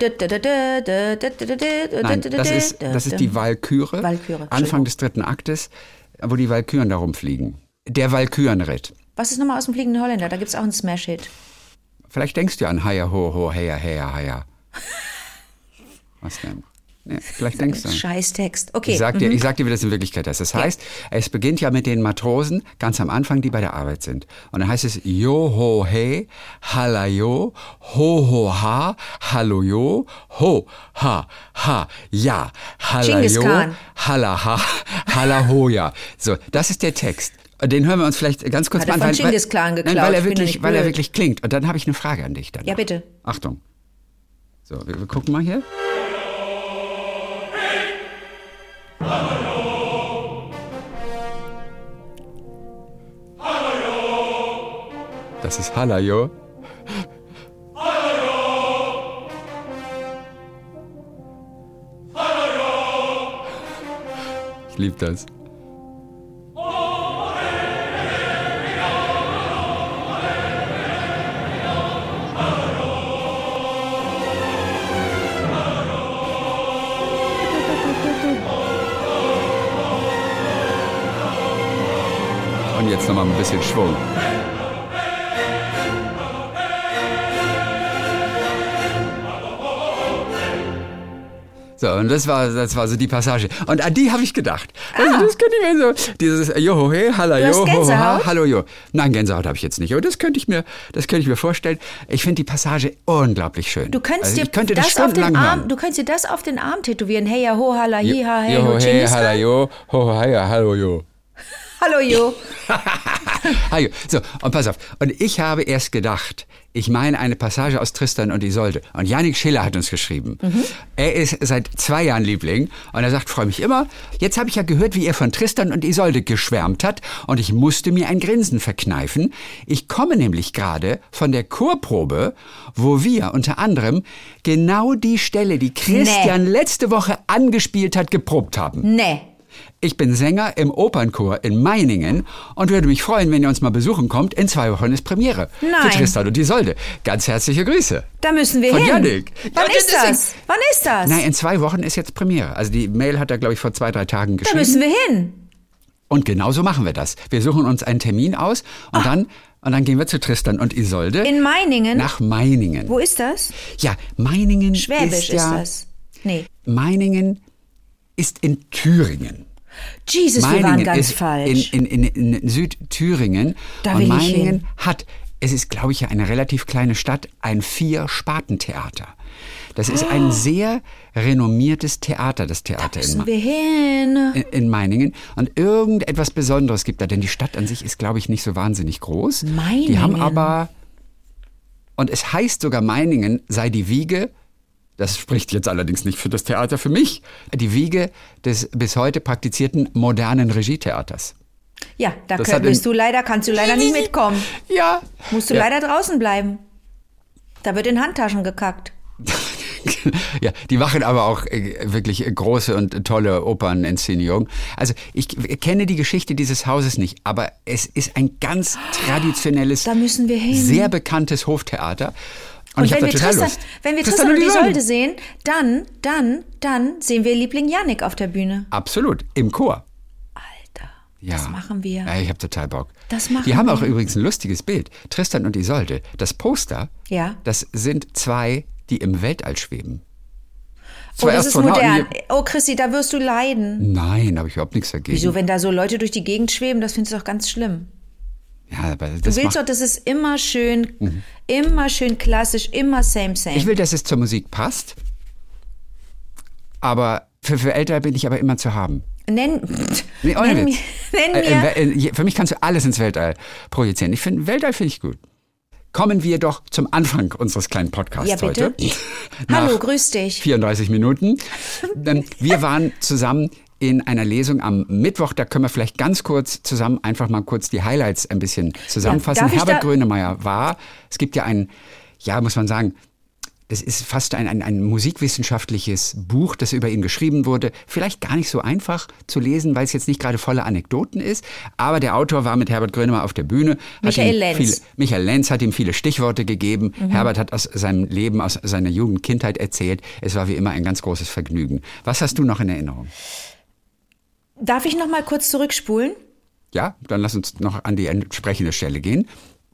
Nein, das ist, das ist die Walküre, Walküre Anfang des dritten Aktes, wo die Walküren da rumfliegen. Der Walkürenritt. Was ist nochmal aus dem Fliegenden Holländer? Da gibt's auch einen Smash-Hit. Vielleicht denkst du an Heia, ho, ho, heia, heia, heia. Was denn? Nee, vielleicht denkst du. Scheißtext. Okay. Ich sag, dir, mhm. ich sag dir, wie das in Wirklichkeit ist. Das heißt, ja. es beginnt ja mit den Matrosen ganz am Anfang, die bei der Arbeit sind. Und dann heißt es Jo ho he, halla jo, ho ho ha, hallo jo, ho ha ha ja, halla jo, halla ha, halla ho ja. So, das ist der Text. Den hören wir uns vielleicht ganz kurz Hat er an, von weil, Genghis Khan geklaut. Nein, weil er wirklich, weil er wirklich klingt. Und dann habe ich eine Frage an dich. Danach. Ja, bitte. Achtung. So, wir, wir gucken mal hier. Das ist Halajo. Ich liebe das. Und jetzt nochmal ein bisschen Schwung. So, und das war, das war so die Passage. Und an die habe ich gedacht. Also, ah. Das könnte ich mir so, dieses Joho, hey, halla, jo, ho, ha, hallo, jo. Nein, Gänsehaut habe ich jetzt nicht. Aber das könnte ich mir, das könnte ich mir vorstellen. Ich finde die Passage unglaublich schön. Du könntest also, dir ich könnte das, das auf den Arm, hören. du könntest dir das auf den Arm tätowieren. Hey, ja, ho, halla, hi, ha, hey, Joho, ho, hey, halla, jo, ho, hey, hallo, jo. Hallo, jo. Hallo. So, und pass auf. Und ich habe erst gedacht, ich meine eine Passage aus Tristan und Isolde. Und Jannik Schiller hat uns geschrieben. Mhm. Er ist seit zwei Jahren Liebling. Und er sagt, freue mich immer. Jetzt habe ich ja gehört, wie er von Tristan und Isolde geschwärmt hat. Und ich musste mir ein Grinsen verkneifen. Ich komme nämlich gerade von der Chorprobe, wo wir unter anderem genau die Stelle, die Christian nee. letzte Woche angespielt hat, geprobt haben. Nee. Ich bin Sänger im Opernchor in Meiningen und würde mich freuen, wenn ihr uns mal besuchen kommt. In zwei Wochen ist Premiere. Nein. Für Tristan und Isolde. Ganz herzliche Grüße. Da müssen wir Von hin. Jannik. Wann ja, ist das? das? Wann ist das? Nein, in zwei Wochen ist jetzt Premiere. Also die Mail hat er, glaube ich, vor zwei, drei Tagen geschrieben. Da müssen wir hin. Und genau so machen wir das. Wir suchen uns einen Termin aus und, dann, und dann gehen wir zu Tristan und Isolde. In Meiningen? Nach Meiningen. Wo ist das? Ja, Meiningen Schwäbisch ist ja... ist das. Nee. Meiningen ist in Thüringen. Jesus, Meiningen wir waren ganz ist falsch. In, in, in, in Südthüringen. Da und will Meiningen ich hin. hat, es ist, glaube ich, ja eine relativ kleine Stadt, ein Vier-Sparten-Theater. Das ist ein sehr renommiertes Theater, das Theater da müssen in, wir hin. in, in Meiningen. Und irgendetwas Besonderes gibt da, denn die Stadt an sich ist, glaube ich, nicht so wahnsinnig groß. Meiningen. Die haben aber, und es heißt sogar, Meiningen sei die Wiege. Das spricht jetzt allerdings nicht für das Theater, für mich. Die Wiege des bis heute praktizierten modernen Regietheaters. Ja, da das könnt, bist du leider, kannst du leider nicht mitkommen. Ja. Musst du ja. leider draußen bleiben. Da wird in Handtaschen gekackt. Ja, die machen aber auch wirklich große und tolle Operninszenierungen. Also ich kenne die Geschichte dieses Hauses nicht, aber es ist ein ganz traditionelles, da müssen wir hin. sehr bekanntes Hoftheater. Und, und ich wenn, wir total Tristan, Lust. wenn wir Tristan, Tristan und Tristan Isolde sehen, dann, dann, dann sehen wir Liebling Jannik auf der Bühne. Absolut, im Chor. Alter, Ja. das machen wir. Ja, ich habe total Bock. Das machen die haben wir. auch übrigens ein lustiges Bild. Tristan und Isolde. Das Poster, ja. das sind zwei, die im Weltall schweben. Oh, das ist modern. Oh, Christi, da wirst du leiden. Nein, da habe ich überhaupt nichts dagegen. Wieso, wenn da so Leute durch die Gegend schweben, das findest du doch ganz schlimm. Ja, aber das du willst macht, doch, dass es immer schön, mhm. immer schön klassisch, immer same, same. Ich will, dass es zur Musik passt. Aber für, für Ältere bin ich aber immer zu haben. Nenn, nee, nenn, mir, nenn mir. Äh, äh, für mich kannst du alles ins Weltall projizieren. Ich finde, Weltall finde ich gut. Kommen wir doch zum Anfang unseres kleinen Podcasts ja, bitte. heute. Hallo, grüß dich. vierunddreißig Minuten. Wir waren zusammen in einer Lesung am Mittwoch. Da können wir vielleicht ganz kurz zusammen einfach mal kurz die Highlights ein bisschen zusammenfassen. Ja, Herbert Grönemeyer war, es gibt ja ein, ja, muss man sagen, das ist fast ein, ein, ein musikwissenschaftliches Buch, das über ihn geschrieben wurde. Vielleicht gar nicht so einfach zu lesen, weil es jetzt nicht gerade voller Anekdoten ist. Aber der Autor war mit Herbert Grönemeyer auf der Bühne. Michael Lenz. Viele, Michael Lenz hat ihm viele Stichworte gegeben. Mhm. Herbert hat aus seinem Leben, aus seiner Jugend, Kindheit erzählt. Es war wie immer ein ganz großes Vergnügen. Was hast du noch in Erinnerung? Darf ich noch mal kurz zurückspulen? Ja, dann lass uns noch an die entsprechende Stelle gehen.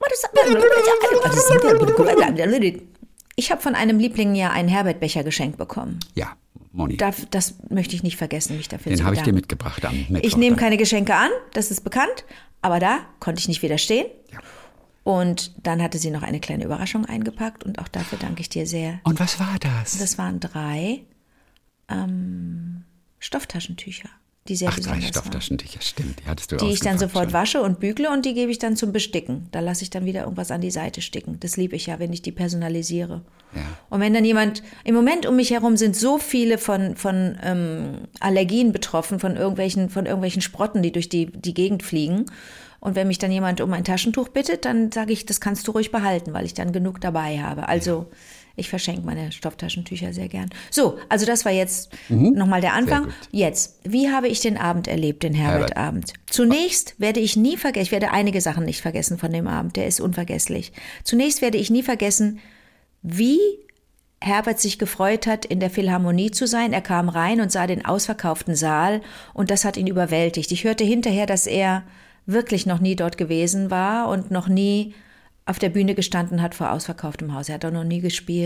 Ich habe von einem Liebling ja einen Herbert-Becher geschenkt bekommen. Ja, Moni. Das, das möchte ich nicht vergessen, mich dafür Den zu habe ich dir bedanken. mitgebracht am Mittwoch. Ich nehme dann. keine Geschenke an, das ist bekannt. Aber da konnte ich nicht widerstehen. Ja. Und dann hatte sie noch eine kleine Überraschung eingepackt. Und auch dafür danke ich dir sehr. Und was war das? Das waren drei ähm, Stofftaschentücher, die sehr Ach, drei besonders waren. Stofftaschentücher, stimmt. Die hattest du Die ich dann ausgepackt sofort schon. wasche und bügle und die gebe ich dann zum Besticken. Da lasse ich dann wieder irgendwas an die Seite sticken. Das liebe ich ja, wenn ich die personalisiere. Ja. Und wenn dann jemand, im Moment um mich herum sind so viele von, von ähm, Allergien betroffen, von irgendwelchen, von irgendwelchen Sprotten, die durch die, die Gegend fliegen. Und wenn mich dann jemand um ein Taschentuch bittet, dann sage ich, das kannst du ruhig behalten, weil ich dann genug dabei habe. Also ja. Ich verschenke meine Stofftaschentücher sehr gern. So, also das war jetzt mhm. nochmal der Anfang. Jetzt, wie habe ich den Abend erlebt, den Herbert-Abend? Zunächst werde ich nie vergessen, ich werde einige Sachen nicht vergessen von dem Abend, der ist unvergesslich. Zunächst werde ich nie vergessen, wie Herbert sich gefreut hat, in der Philharmonie zu sein. Er kam rein und sah den ausverkauften Saal und das hat ihn überwältigt. Ich hörte hinterher, dass er wirklich noch nie dort gewesen war und noch nie auf der Bühne gestanden hat vor ausverkauftem Haus. Er hat auch noch nie gespielt.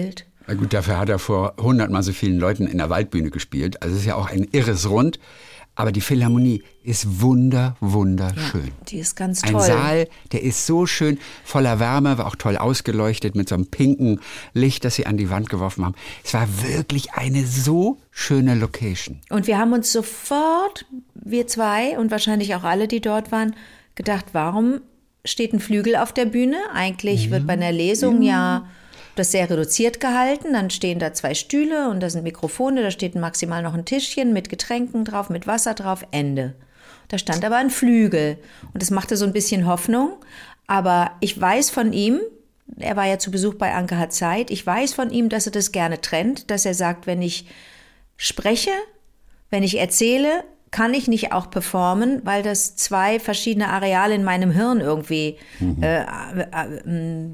Na gut, dafür hat er vor hundertmal so vielen Leuten in der Waldbühne gespielt. Also es ist ja auch ein irres Rund. Aber die Philharmonie ist wunder, wunderschön. Ja, die ist ganz toll. Ein Saal, der ist so schön, voller Wärme, war auch toll ausgeleuchtet mit so einem pinken Licht, das sie an die Wand geworfen haben. Es war wirklich eine so schöne Location. Und wir haben uns sofort, wir zwei und wahrscheinlich auch alle, die dort waren, gedacht, warum steht ein Flügel auf der Bühne? Eigentlich ja. wird bei einer Lesung ja. ja das sehr reduziert gehalten. Dann stehen da zwei Stühle und da sind Mikrofone, da steht maximal noch ein Tischchen mit Getränken drauf, mit Wasser drauf, Ende. Da stand aber ein Flügel und das machte so ein bisschen Hoffnung. Aber ich weiß von ihm, er war ja zu Besuch bei Anke hat Zeit, ich weiß von ihm, dass er das gerne trennt, dass er sagt, wenn ich spreche, wenn ich erzähle, kann ich nicht auch performen, weil das zwei verschiedene Areale in meinem Hirn irgendwie mhm. äh, äh, äh,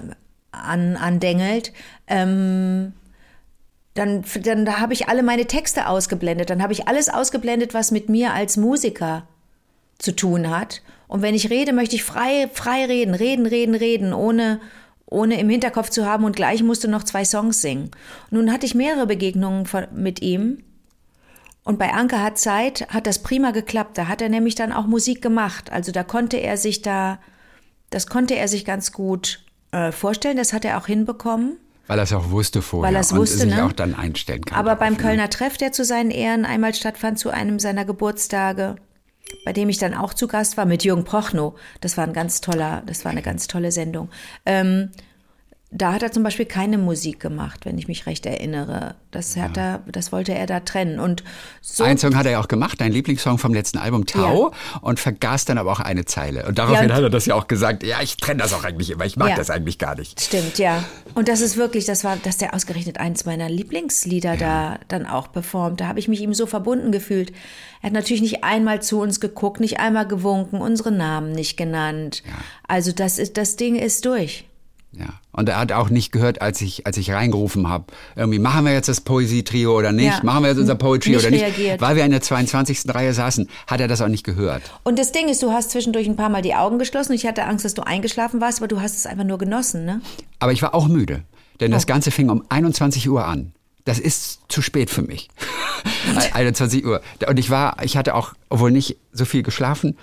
an, andengelt. Ähm, dann, dann da habe ich alle meine Texte ausgeblendet. Dann habe ich alles ausgeblendet, was mit mir als Musiker zu tun hat. Und wenn ich rede, möchte ich frei, frei reden, reden, reden, reden, ohne, ohne im Hinterkopf zu haben und gleich musste noch zwei Songs singen. Und nun hatte ich mehrere Begegnungen von, mit ihm. Und bei Anke hat Zeit hat das prima geklappt. Da hat er nämlich dann auch Musik gemacht. Also da konnte er sich da, das konnte er sich ganz gut äh, vorstellen. Das hat er auch hinbekommen. Weil er es auch wusste vorher Weil er es wusste, und sich ne? auch dann einstellen kann. Aber beim darauf, Kölner Treff, der zu seinen Ehren einmal stattfand, zu einem seiner Geburtstage, bei dem ich dann auch zu Gast war, mit Jürgen Prochnow. Das war ein ganz toller, das war eine ganz tolle Sendung. Ähm, Da hat er zum Beispiel keine Musik gemacht, wenn ich mich recht erinnere. Das hat ja. er, das wollte er da trennen. Und so einen Song hat er ja auch gemacht, dein Lieblingssong vom letzten Album, Tau, ja. und vergaß dann aber auch eine Zeile. Und daraufhin ja, und hat er das ja auch gesagt, ja, ich trenne das auch eigentlich immer, ich mag ja. das eigentlich gar nicht. Stimmt, ja. Und das ist wirklich, das war, dass der ausgerechnet eins meiner Lieblingslieder ja. da dann auch performt. Da habe ich mich ihm so verbunden gefühlt. Er hat natürlich nicht einmal zu uns geguckt, nicht einmal gewunken, unsere Namen nicht genannt. Ja. Also das ist, das Ding ist durch. Ja, und er hat auch nicht gehört, als ich als ich reingerufen habe, irgendwie machen wir jetzt das Poesie-Trio oder nicht, ja. machen wir jetzt unser Poetry nicht oder nicht, reagiert. Weil wir in der zweiundzwanzigsten Reihe saßen, hat er das auch nicht gehört. Und das Ding ist, du hast zwischendurch ein paar Mal die Augen geschlossen. Ich hatte Angst, dass du eingeschlafen warst, aber du hast es einfach nur genossen, ne? Aber ich war auch müde, denn oh. das Ganze fing um einundzwanzig Uhr an. Das ist zu spät für mich. einundzwanzig Uhr. Und ich war, ich hatte auch, obwohl nicht so viel geschlafen,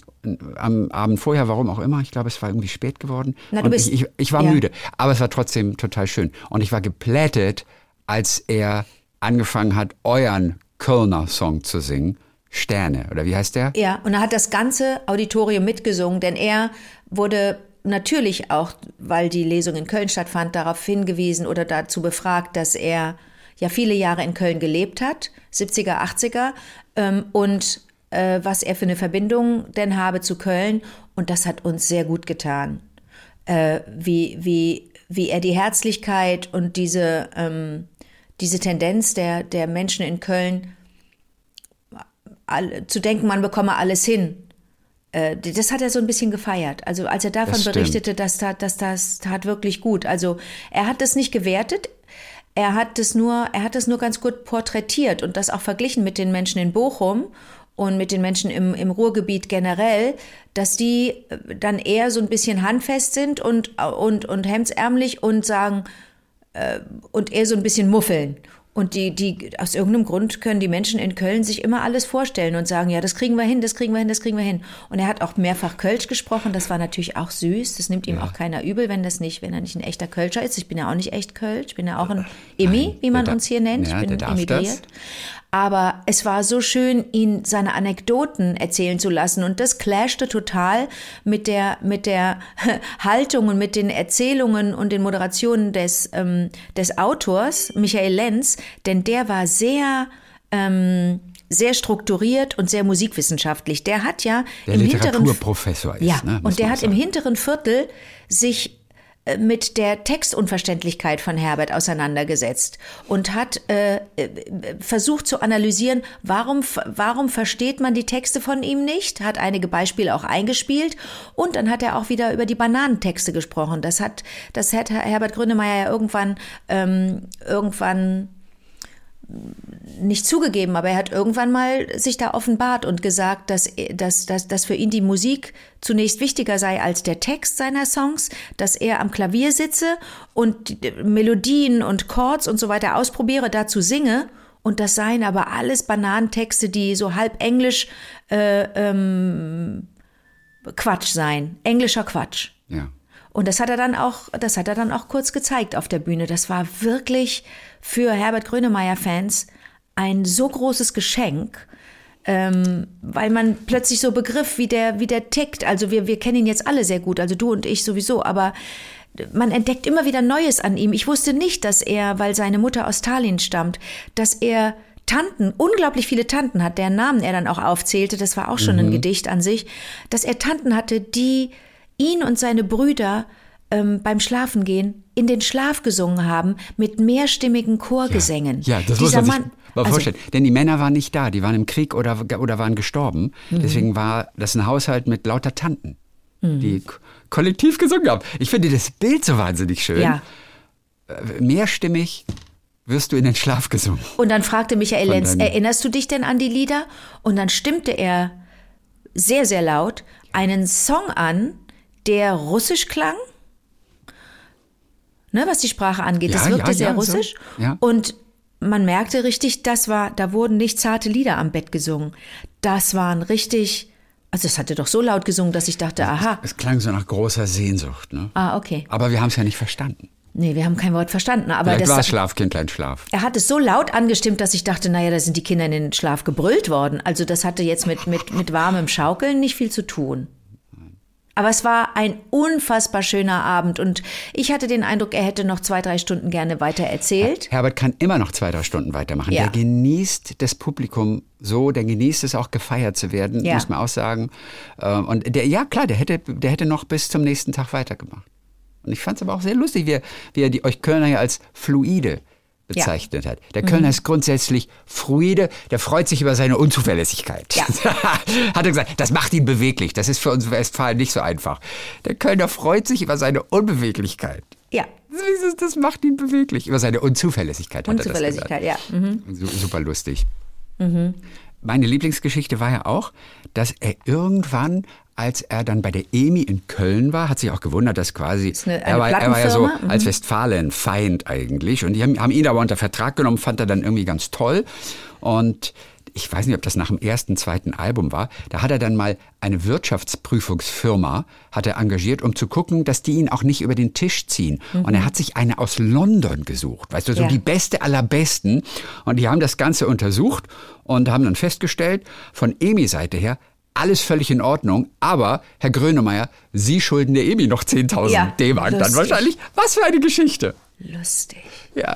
am Abend vorher, warum auch immer, ich glaube, es war irgendwie spät geworden. Na, du und bist, ich, ich, ich war ja. müde, aber es war trotzdem total schön. Und ich war geplättet, als er angefangen hat, euren Kölner Song zu singen, Sterne, oder wie heißt der? Ja, und er hat das ganze Auditorium mitgesungen, denn er wurde natürlich auch, weil die Lesung in Köln stattfand, darauf hingewiesen oder dazu befragt, dass er ja viele Jahre in Köln gelebt hat, siebziger, achtziger, ähm, und was er für eine Verbindung denn habe zu Köln. Und das hat uns sehr gut getan. Äh, wie, wie, wie er die Herzlichkeit und diese, ähm, diese Tendenz der, der Menschen in Köln all, zu denken, man bekomme alles hin. Äh, das hat er so ein bisschen gefeiert. Also als er davon das berichtete, das tat, das, das tat wirklich gut. Also er hat das nicht gewertet. Er hat es nur, er hat es nur ganz gut porträtiert und das auch verglichen mit den Menschen in Bochum und mit den Menschen im, im Ruhrgebiet generell, dass die dann eher so ein bisschen handfest sind und, und, und hemdsärmlich und sagen, äh, und eher so ein bisschen muffeln. Und die, die, aus irgendeinem Grund können die Menschen in Köln sich immer alles vorstellen und sagen, ja, das kriegen wir hin, das kriegen wir hin, das kriegen wir hin. Und er hat auch mehrfach Kölsch gesprochen, das war natürlich auch süß, das nimmt ihm ja. auch keiner übel, wenn das nicht, wenn er nicht ein echter Kölscher ist. Ich bin ja auch nicht echt Kölsch, ich bin ja auch ein Immi, wie man uns hier nennt, ja, ich bin emigriert. Das. Aber es war so schön, ihn seine Anekdoten erzählen zu lassen. Und das clashte total mit der, mit der Haltung und mit den Erzählungen und den Moderationen des, ähm, des Autors, Michael Lenz. Denn der war sehr, ähm, sehr strukturiert und sehr musikwissenschaftlich. Der hat ja der im Literaturprofessor hinteren, ist, ja, ne, und der hat sagen. im hinteren Viertel sich mit der Textunverständlichkeit von Herbert auseinandergesetzt und hat äh, versucht zu analysieren, warum, warum versteht man die Texte von ihm nicht, hat einige Beispiele auch eingespielt und dann hat er auch wieder über die Bananentexte gesprochen. Das hat, das hat Herbert Grönemeyer ja irgendwann, ähm, irgendwann nicht zugegeben, aber er hat irgendwann mal sich da offenbart und gesagt, dass, dass, dass, dass für ihn die Musik zunächst wichtiger sei als der Text seiner Songs, dass er am Klavier sitze und Melodien und Chords und so weiter ausprobiere, dazu singe. Und das seien aber alles Bananentexte, die so halb Englisch äh, ähm, Quatsch seien, englischer Quatsch. Ja. Und das hat er dann auch, das hat er dann auch kurz gezeigt auf der Bühne. Das war wirklich für Herbert Grönemeyer-Fans ein so großes Geschenk, ähm, weil man plötzlich so begriff, wie der, wie der tickt. Also wir, wir kennen ihn jetzt alle sehr gut, also du und ich sowieso, aber man entdeckt immer wieder Neues an ihm. Ich wusste nicht, dass er, weil seine Mutter aus Tallinn stammt, dass er Tanten, unglaublich viele Tanten hat, deren Namen er dann auch aufzählte, das war auch schon mhm. ein Gedicht an sich, dass er Tanten hatte, die ihn und seine Brüder ähm, beim Schlafengehen in den Schlaf gesungen haben mit mehrstimmigen Chorgesängen. Ja, ja, das Dieser muss man sich Mann, mal also, vorstellen. Denn die Männer waren nicht da, die waren im Krieg oder, oder waren gestorben. Mhm. Deswegen war das ein Haushalt mit lauter Tanten, mhm. die k- kollektiv gesungen haben. Ich finde das Bild so wahnsinnig schön. Ja. Äh, mehrstimmig wirst du in den Schlaf gesungen. Und dann fragte Michael Von Lenz, deinen- erinnerst du dich denn an die Lieder? Und dann stimmte er sehr, sehr laut einen Song an, der russisch klang, ne, was die Sprache angeht. Ja, das wirkte ja, sehr ja, russisch. so, ja. Und man merkte richtig, das war, da wurden nicht zarte Lieder am Bett gesungen. Das waren richtig, also es hatte doch so laut gesungen, dass ich dachte, aha, Es klang so nach großer Sehnsucht. Ne? ah, okay. Aber wir haben es ja nicht verstanden. Nee, wir haben kein Wort verstanden. Aber Vielleicht war das, Schlafkindlein Schlaf. er hat es so laut angestimmt, dass ich dachte, naja, da sind die Kinder in den Schlaf gebrüllt worden. Also das hatte jetzt mit, mit, mit warmem Schaukeln nicht viel zu tun. Aber es war ein unfassbar schöner Abend und ich hatte den Eindruck, er hätte noch zwei, drei Stunden gerne weiter erzählt. Herbert kann immer noch zwei, drei Stunden weitermachen. Ja. Der genießt das Publikum so, der genießt es auch, gefeiert zu werden, Ja. muss man auch sagen. Ähm, Und der, ja klar, der hätte, der hätte noch bis zum nächsten Tag weitergemacht. Und ich fand es aber auch sehr lustig, wie er, wie er die, euch Kölner ja als fluide bezeichnet hat. Der Kölner ist grundsätzlich fluide, der freut sich über seine Unzuverlässigkeit. Ja. Hat er gesagt, das macht ihn beweglich. Das ist für uns Westfalen nicht so einfach. Der Kölner freut sich über seine Unbeweglichkeit. Ja, Das, das macht ihn beweglich. Über seine Unzuverlässigkeit hat Unzuverlässigkeit, er das ja. Mhm. gesagt. Su- Super lustig. Meine Lieblingsgeschichte war ja auch, dass er irgendwann, als er dann bei der E M I in Köln war, hat sich auch gewundert, dass quasi, ist eine- eine er, war, er war ja so Plattenfirma. Mhm. als Westfalen-Feind eigentlich. Und die haben, haben ihn aber unter Vertrag genommen, fand er dann irgendwie ganz toll. Und ich weiß nicht, ob das nach dem ersten, zweiten Album war, da hat er dann mal eine Wirtschaftsprüfungsfirma hat er engagiert, um zu gucken, dass die ihn auch nicht über den Tisch ziehen. Und er hat sich eine aus London gesucht, weißt du, so Ja. die beste aller Besten. Und die haben das Ganze untersucht und haben dann festgestellt, von E M I-Seite her, alles völlig in Ordnung, aber Herr Grönemeyer, Sie schulden der E M I noch zehntausend Ja, D-Mark dann lustig. wahrscheinlich. Was für eine Geschichte. Lustig. Ja.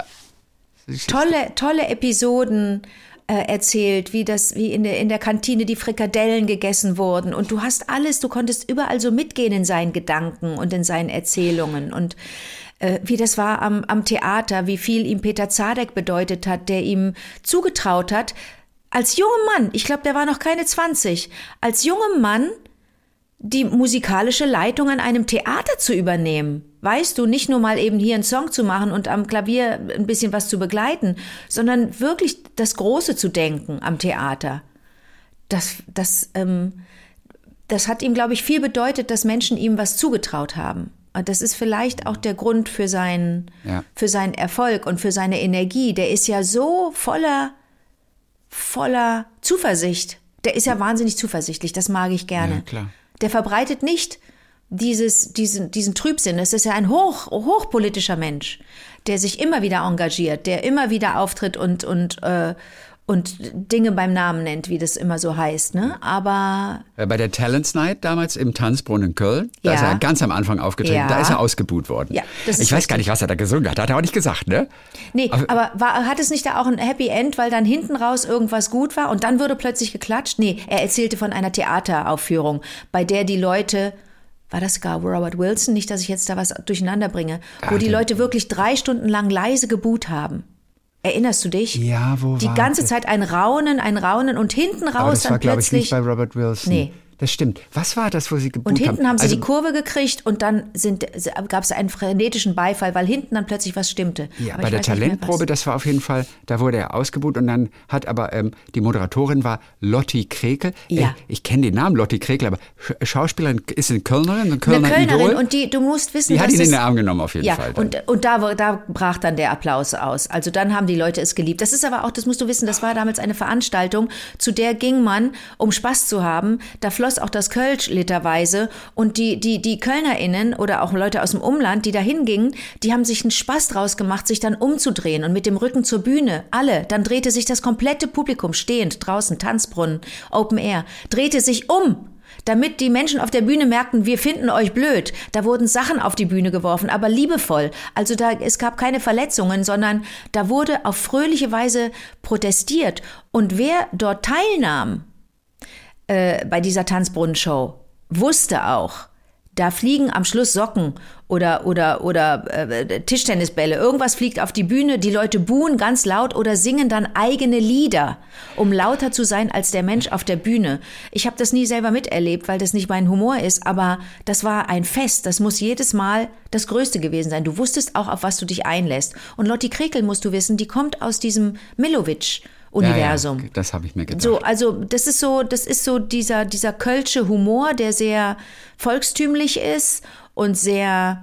Tolle, tolle Episoden äh, erzählt, wie das, wie in der, in der Kantine die Frikadellen gegessen wurden. Und du hast alles, du konntest überall so mitgehen in seinen Gedanken und in seinen Erzählungen. Und äh, wie das war am, am Theater, wie viel ihm Peter Zadek bedeutet hat, der ihm zugetraut hat, als junger Mann, ich glaube, der war noch keine zwanzig, als junger Mann die musikalische Leitung an einem Theater zu übernehmen. Weißt du, nicht nur mal eben hier einen Song zu machen und am Klavier ein bisschen was zu begleiten, sondern wirklich das Große zu denken am Theater. Das, das, ähm, das hat ihm, glaube ich, viel bedeutet, dass Menschen ihm was zugetraut haben. Und das ist vielleicht auch der Grund für seinen, Ja. für seinen Erfolg und für seine Energie. Der ist ja so voller, voller Zuversicht. Der ist ja wahnsinnig zuversichtlich, das mag ich gerne. Ja, klar. Der verbreitet nicht dieses, diesen, diesen Trübsinn. Es ist ja ein hoch, hochpolitischer Mensch, der sich immer wieder engagiert, der immer wieder auftritt und, und, äh, und Dinge beim Namen nennt, wie das immer so heißt. Ne? Aber Bei der Talents Night damals im Tanzbrunnen in Köln, da Ja. ist er ganz am Anfang aufgetreten, Ja. da ist er ausgebuht worden. Ja, das ist ich weiß gar richtig. nicht, was er da gesungen hat, hat er auch nicht gesagt, ne? nee, Aber- aber, war, hat es nicht da auch ein Happy End, weil dann hinten raus irgendwas gut war und dann wurde plötzlich geklatscht? Nee, er erzählte von einer Theateraufführung, bei der die Leute, war das gar Robert Wilson, nicht, dass ich jetzt da was durcheinander bringe, wo Ah, die den- Leute wirklich drei Stunden lang leise gebuht haben. Erinnerst du dich? Ja, wo Die war ganze das? Zeit ein Raunen, ein Raunen und hinten Aber raus das war, dann glaube ich, plötzlich. nicht bei Robert Wilson. Nee. das stimmt. Was war das, wo sie gebuht haben? Und hinten haben, haben sie also, die Kurve gekriegt und dann gab es einen frenetischen Beifall, weil hinten dann plötzlich was stimmte. Ja, aber bei der Talentprobe, das war auf jeden Fall, da wurde er ausgebuht und dann hat aber ähm, die Moderatorin war Lotti Krekel. Ja. Äh, ich kenne den Namen Lotti Krekel, aber Sch- Schauspielerin ist eine Kölnerin, eine Kölner eine Kölnerin Idol. und die, du musst wissen, die dass hat ihn es, in den Arm genommen auf jeden ja, Fall. Dann. Und, und da, da brach dann der Applaus aus. Also dann haben die Leute es geliebt. Das ist aber auch, das musst du wissen, das war damals eine Veranstaltung, zu der ging man, um Spaß zu haben. Da floss auch das Kölsch literweise und die, die, die KölnerInnen oder auch Leute aus dem Umland, die da hingingen, die haben sich einen Spaß draus gemacht, sich dann umzudrehen und mit dem Rücken zur Bühne, alle, dann drehte sich das komplette Publikum stehend, draußen, Tanzbrunnen, Open Air, drehte sich um, damit die Menschen auf der Bühne merkten, wir finden euch blöd. Da wurden Sachen auf die Bühne geworfen, aber liebevoll. Also da, es gab keine Verletzungen, sondern da wurde auf fröhliche Weise protestiert. Und wer dort teilnahm, äh, bei dieser Tanzbrunnenshow, wusste auch, da fliegen am Schluss Socken oder, oder, oder äh, Tischtennisbälle. Irgendwas fliegt auf die Bühne, die Leute buhen ganz laut oder singen dann eigene Lieder, um lauter zu sein als der Mensch auf der Bühne. Ich habe das nie selber miterlebt, weil das nicht mein Humor ist, aber das war ein Fest. Das muss jedes Mal das Größte gewesen sein. Du wusstest auch, auf was du dich einlässt. Und Lotti Krekel, musst du wissen, die kommt aus diesem Milovic Universum. Ja, ja, das habe ich mir gedacht. So, also das ist so, das ist so dieser dieser kölsche Humor, der sehr volkstümlich ist und sehr,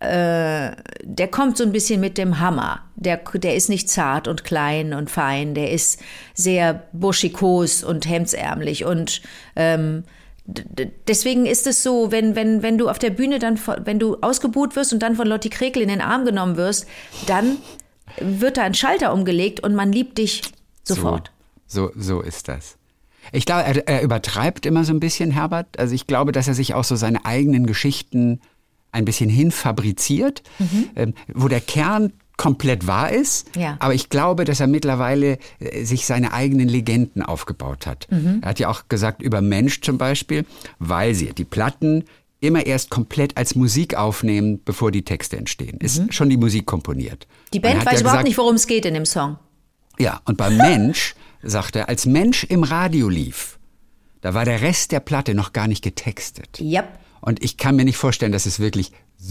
äh, der kommt so ein bisschen mit dem Hammer. Der der ist nicht zart und klein und fein, der ist sehr buschikos und hemdsärmlich und ähm, d- deswegen ist es so, wenn wenn wenn du auf der Bühne dann, wenn du ausgebuht wirst und dann von Lotti Krekel in den Arm genommen wirst, dann wird da ein Schalter umgelegt und man liebt dich sofort. So, so, so ist das. Ich glaube, er, er übertreibt immer so ein bisschen, Herbert. Also ich glaube, dass er sich auch so seine eigenen Geschichten ein bisschen hinfabriziert, mhm. ähm, wo der Kern komplett wahr ist. Ja. Aber ich glaube, dass er mittlerweile äh, sich seine eigenen Legenden aufgebaut hat. Mhm. Er hat ja auch gesagt über Mensch zum Beispiel, weil sie die Platten immer erst komplett als Musik aufnehmen, bevor die Texte entstehen. Ist mhm. schon die Musik komponiert. Die Band weiß ja überhaupt gesagt, nicht, worum es geht in dem Song. Ja, und beim Mensch, sagt er, als Mensch im Radio lief, da war der Rest der Platte noch gar nicht getextet. Yep. Und ich kann mir nicht vorstellen, dass es wirklich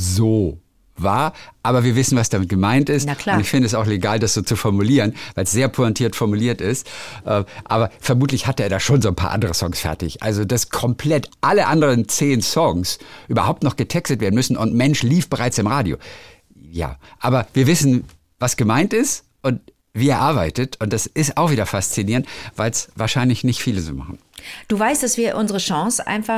so war, aber wir wissen, was damit gemeint ist. Na klar. Und ich finde es auch legal, das so zu formulieren, weil es sehr pointiert formuliert ist. Aber vermutlich hatte er da schon so ein paar andere Songs fertig. Also, dass komplett alle anderen zehn Songs überhaupt noch getextet werden müssen und Mensch lief bereits im Radio. Ja, aber wir wissen, was gemeint ist und wie er arbeitet. Und das ist auch wieder faszinierend, weil es wahrscheinlich nicht viele so machen. Du weißt, dass wir unsere Chance einfach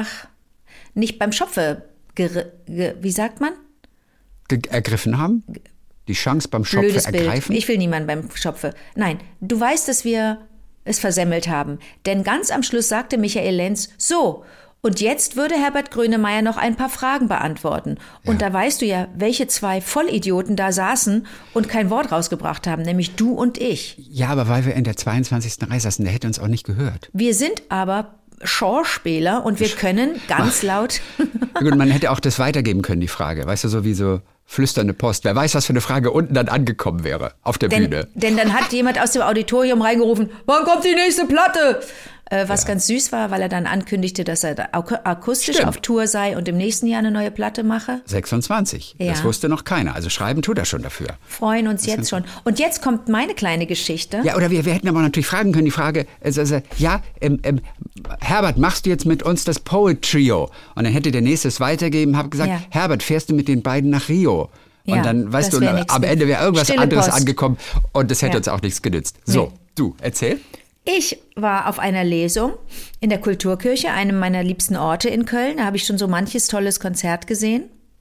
nicht beim Schopfe, ger- ge- wie sagt man? Ge- ergriffen haben? Die Chance beim Schopfe Blödes ergreifen? Bild. Ich will niemanden beim Schopfe. Nein, du weißt, dass wir es versemmelt haben. Denn ganz am Schluss sagte Michael Lenz, so, und jetzt würde Herbert Grönemeyer noch ein paar Fragen beantworten. Und Ja. da weißt du ja, welche zwei Vollidioten da saßen und kein Wort rausgebracht haben, nämlich du und ich. Ja, aber weil wir in der zweiundzwanzigsten Reihe saßen, der hätte uns auch nicht gehört. Wir sind aber Schauspieler und wir können ganz laut... Ja, gut, man hätte auch das weitergeben können, die Frage. Weißt du, so wie so flüsternde Post. Wer weiß, was für eine Frage unten dann angekommen wäre, auf der Denn, Bühne. denn dann hat jemand aus dem Auditorium reingerufen, wann kommt die nächste Platte? Äh, was Ja. ganz süß war, weil er dann ankündigte, dass er da ak- akustisch Stimmt. auf Tour sei und im nächsten Jahr eine neue Platte mache. sechsundzwanzig. Ja. Das wusste noch keiner. Also schreiben tut er schon dafür. Freuen uns jetzt schon. Und jetzt kommt meine kleine Geschichte. Ja, oder wir, wir hätten aber natürlich fragen können, die Frage, also, also, ja, ähm, ähm, Herbert, machst du jetzt mit uns das Poet Trio? Und dann hätte der Nächste es weitergeben, habe gesagt, Ja. Herbert, fährst du mit den beiden nach Rio? Und Ja, dann, weißt das du, wär nix am mit- Ende wäre irgendwas Stille anderes Post. angekommen und das hätte Ja. uns auch nichts genützt. So, Nee. du, erzähl. Ich war auf einer Lesung in der Kulturkirche, einem meiner liebsten Orte in Köln. Da habe ich schon so manches tolles Konzert gesehen.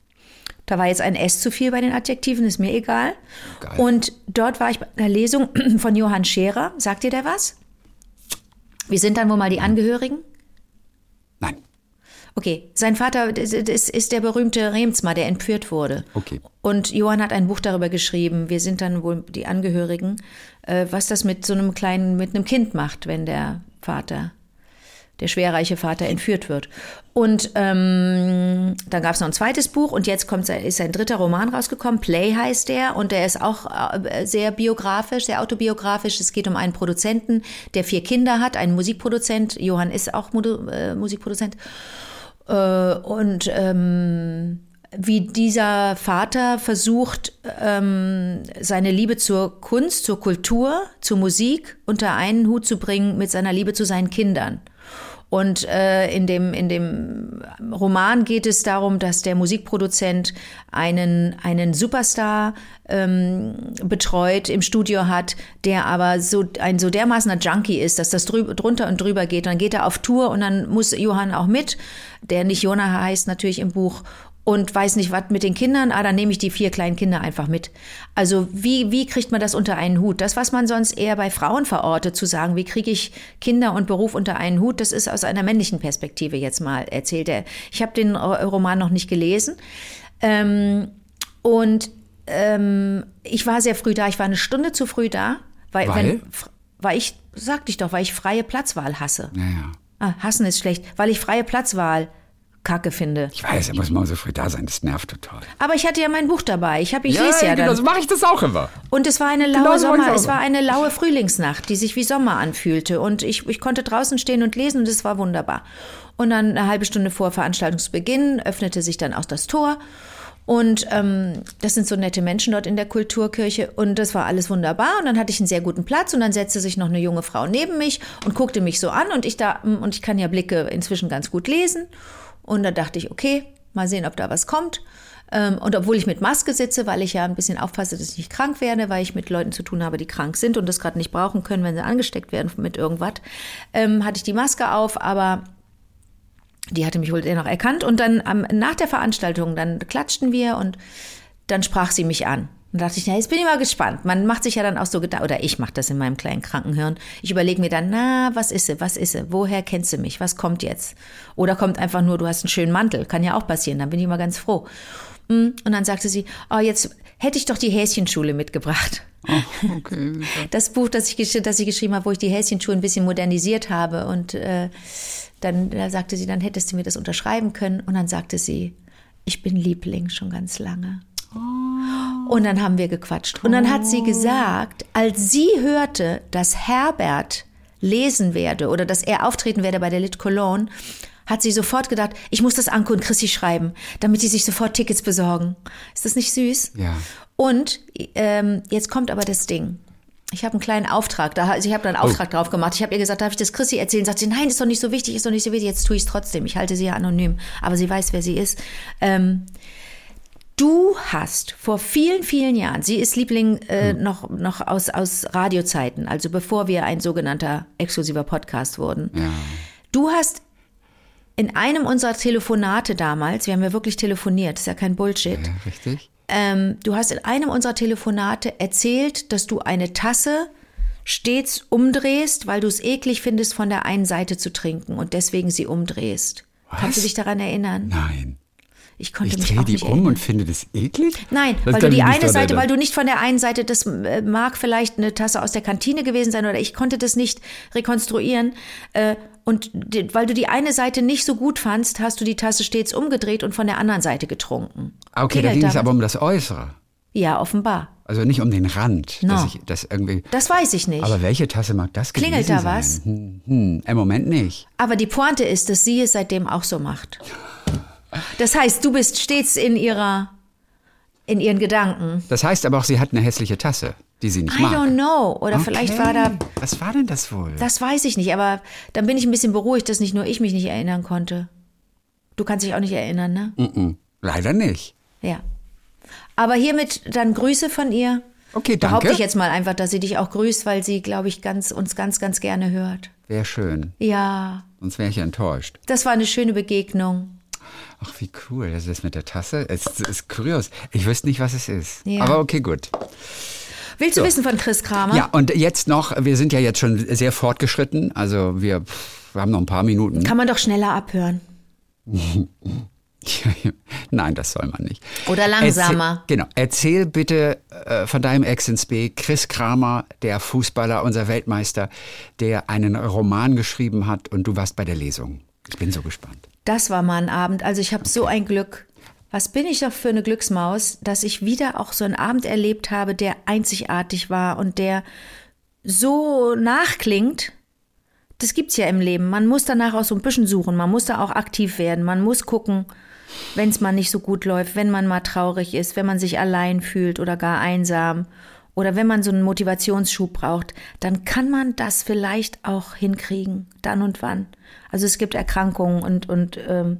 Da war jetzt ein S zu viel bei den Adjektiven, ist mir egal. Geil. Und dort war ich bei einer Lesung von Johann Scherer. Sagt dir der was? Wir sind dann wohl mal die Angehörigen? Nein. Okay, sein Vater das ist, ist der berühmte Remsmar, der entführt wurde. Okay. Und Johann hat ein Buch darüber geschrieben, wir sind dann wohl die Angehörigen, äh, was das mit so einem kleinen, mit einem Kind macht, wenn der Vater der schwerreiche Vater entführt wird. Und ähm, dann gab es noch ein zweites Buch und jetzt kommt, ist ein dritter Roman rausgekommen, Play heißt der, und der ist auch äh, sehr biografisch, sehr autobiografisch. Es geht um einen Produzenten, der vier Kinder hat, einen Musikproduzent, Johann ist auch Modu- äh, Musikproduzent, äh, und ähm, wie dieser Vater versucht, ähm, seine Liebe zur Kunst, zur Kultur, zur Musik unter einen Hut zu bringen mit seiner Liebe zu seinen Kindern. Und äh, in dem, in dem Roman geht es darum, dass der Musikproduzent einen, einen Superstar ähm, betreut, im Studio hat, der aber so ein so dermaßener Junkie ist, dass das drü- drunter und drüber geht. Dann geht er auf Tour und dann muss Johann auch mit, der nicht Jonah heißt natürlich im Buch, und weiß nicht, was mit den Kindern, ah, dann nehme ich die vier kleinen Kinder einfach mit. Also wie, wie kriegt man das unter einen Hut? Das, was man sonst eher bei Frauen verortet, zu sagen, wie kriege ich Kinder und Beruf unter einen Hut, das ist aus einer männlichen Perspektive jetzt mal erzählt. Ich habe den Roman noch nicht gelesen. Ähm, und ähm, ich war sehr früh da, ich war eine Stunde zu früh da, weil, weil? Wenn, weil ich, sagte ich doch, weil ich freie Platzwahl hasse. Ja, ja. Ah, hassen ist schlecht, weil ich freie Platzwahl Kacke finde. Ich weiß, da muss man so früh da sein, das nervt total. Aber ich hatte ja mein Buch dabei. Ich habe, ich ja, lese ja genau, dann. so mache ich das auch immer. Und es war eine laue Genau so Sommer, mache ich es auch. war eine laue Frühlingsnacht, die sich wie Sommer anfühlte. Und ich, ich konnte draußen stehen und lesen und es war wunderbar. Und dann eine halbe Stunde vor Veranstaltungsbeginn öffnete sich dann auch das Tor. Und ähm, das sind so nette Menschen dort in der Kulturkirche und das war alles wunderbar. Und dann hatte ich einen sehr guten Platz und dann setzte sich noch eine junge Frau neben mich und guckte mich so an. Und ich da und ich kann ja Blicke inzwischen ganz gut lesen. Und da dachte ich, okay, mal sehen, ob da was kommt. Und obwohl ich mit Maske sitze, weil ich ja ein bisschen aufpasse, dass ich nicht krank werde, weil ich mit Leuten zu tun habe, die krank sind und das gerade nicht brauchen können, wenn sie angesteckt werden mit irgendwas, ähm, hatte ich die Maske auf, aber die hatte mich wohl dennoch erkannt. Und dann ähm, nach der Veranstaltung, dann klatschten wir und dann sprach sie mich an. Und dachte ich, na, jetzt bin ich mal gespannt. Man macht sich ja dann auch so Gedanken, oder ich mache das in meinem kleinen Krankenhirn. Ich überlege mir dann, na, was ist sie, was ist sie, woher kennst du mich, was kommt jetzt? Oder kommt einfach nur, du hast einen schönen Mantel, kann ja auch passieren, dann bin ich mal ganz froh. Und dann sagte sie, oh, jetzt hätte ich doch die Häschenschule mitgebracht. Oh, okay. Das Buch, das ich, das ich geschrieben habe, wo ich die Häschenschule ein bisschen modernisiert habe. Und äh, dann da sagte sie, dann hättest du mir das unterschreiben können. Und dann sagte sie, ich bin Liebling schon ganz lange. Und dann haben wir gequatscht. Und dann hat sie gesagt, als sie hörte, dass Herbert lesen werde oder dass er auftreten werde bei der Lit Cologne, hat sie sofort gedacht, ich muss das Anko und Chrissy schreiben, damit die sich sofort Tickets besorgen. Ist das nicht süß? Ja. Und ähm, jetzt kommt aber das Ding. Ich habe einen kleinen Auftrag, da, also ich habe da einen Auftrag oh. drauf gemacht. Ich habe ihr gesagt, darf ich das Chrissy erzählen? Sagt sie, nein, ist doch nicht so wichtig, ist doch nicht so wichtig. Jetzt tue ich es trotzdem. Ich halte sie ja anonym, aber sie weiß, wer sie ist. Ähm, Du hast vor vielen, vielen Jahren, sie ist Liebling äh, hm. noch, noch aus, aus Radiozeiten, also bevor wir ein sogenannter exklusiver Podcast wurden. Ja. Du hast in einem unserer Telefonate damals, wir haben ja wirklich telefoniert, ist ja kein Bullshit. Ja, richtig. Ähm, du hast in einem unserer Telefonate erzählt, dass du eine Tasse stets umdrehst, weil du es eklig findest, von der einen Seite zu trinken und deswegen sie umdrehst. Was? Kannst du dich daran erinnern? Nein. Ich konnte ich mich drehe auch die nicht um erinnern. und finde das eklig? Nein, das weil du die eine Seite, erinnern. weil du nicht von der einen Seite, das mag vielleicht eine Tasse aus der Kantine gewesen sein oder ich konnte das nicht rekonstruieren. Und weil du die eine Seite nicht so gut fandst, hast du die Tasse stets umgedreht und von der anderen Seite getrunken. Okay, da ging es aber um das Äußere. Ja, offenbar. Also nicht um den Rand, No. dass ich das irgendwie. Das weiß ich nicht. Aber welche Tasse mag das gewesen Klingelt da sein? was? Hm, hm, im Moment nicht. Aber die Pointe ist, dass sie es seitdem auch so macht. Das heißt, du bist stets in ihrer, in ihren Gedanken. Das heißt aber auch, sie hat eine hässliche Tasse, die sie nicht I mag. don't know. Oder Okay. vielleicht war da, Was war denn das wohl? das weiß ich nicht. Aber dann bin ich ein bisschen beruhigt, dass nicht nur ich mich nicht erinnern konnte. Du kannst dich auch nicht erinnern, ne? Mm-mm. Leider nicht. Ja. Aber hiermit dann Grüße von ihr. Okay, danke. Behaupte ich jetzt mal einfach, dass sie dich auch grüßt, weil sie, glaube ich, ganz, uns ganz, ganz gerne hört. Wäre schön. Ja, Sonst wäre ich enttäuscht. das war eine schöne Begegnung. Ach, wie cool. Das ist mit der Tasse. Es ist kurios. Ich wüsste nicht, was es ist. Ja. Aber okay, gut. Willst So. du wissen von Chris Kramer? Ja, und jetzt noch, wir sind ja jetzt schon sehr fortgeschritten. Also wir, wir haben noch ein paar Minuten. Kann man doch schneller abhören. Nein, das soll man nicht. Oder langsamer. Erzähl, genau. Erzähl bitte äh, von deinem Ex ins B, Chris Kramer, der Fußballer, unser Weltmeister, der einen Roman geschrieben hat und du warst bei der Lesung. Ich bin so gespannt. Das war mal ein Abend. Also ich habe okay. so ein Glück. Was bin ich doch für eine Glücksmaus, dass ich wieder auch so einen Abend erlebt habe, der einzigartig war und der so nachklingt. Das gibt's ja im Leben. Man muss danach auch so ein bisschen suchen. Man muss da auch aktiv werden. Man muss gucken, wenn es mal nicht so gut läuft, wenn man mal traurig ist, wenn man sich allein fühlt oder gar einsam oder wenn man so einen Motivationsschub braucht, dann kann man das vielleicht auch hinkriegen, dann und wann. Also es gibt Erkrankungen und, und ähm,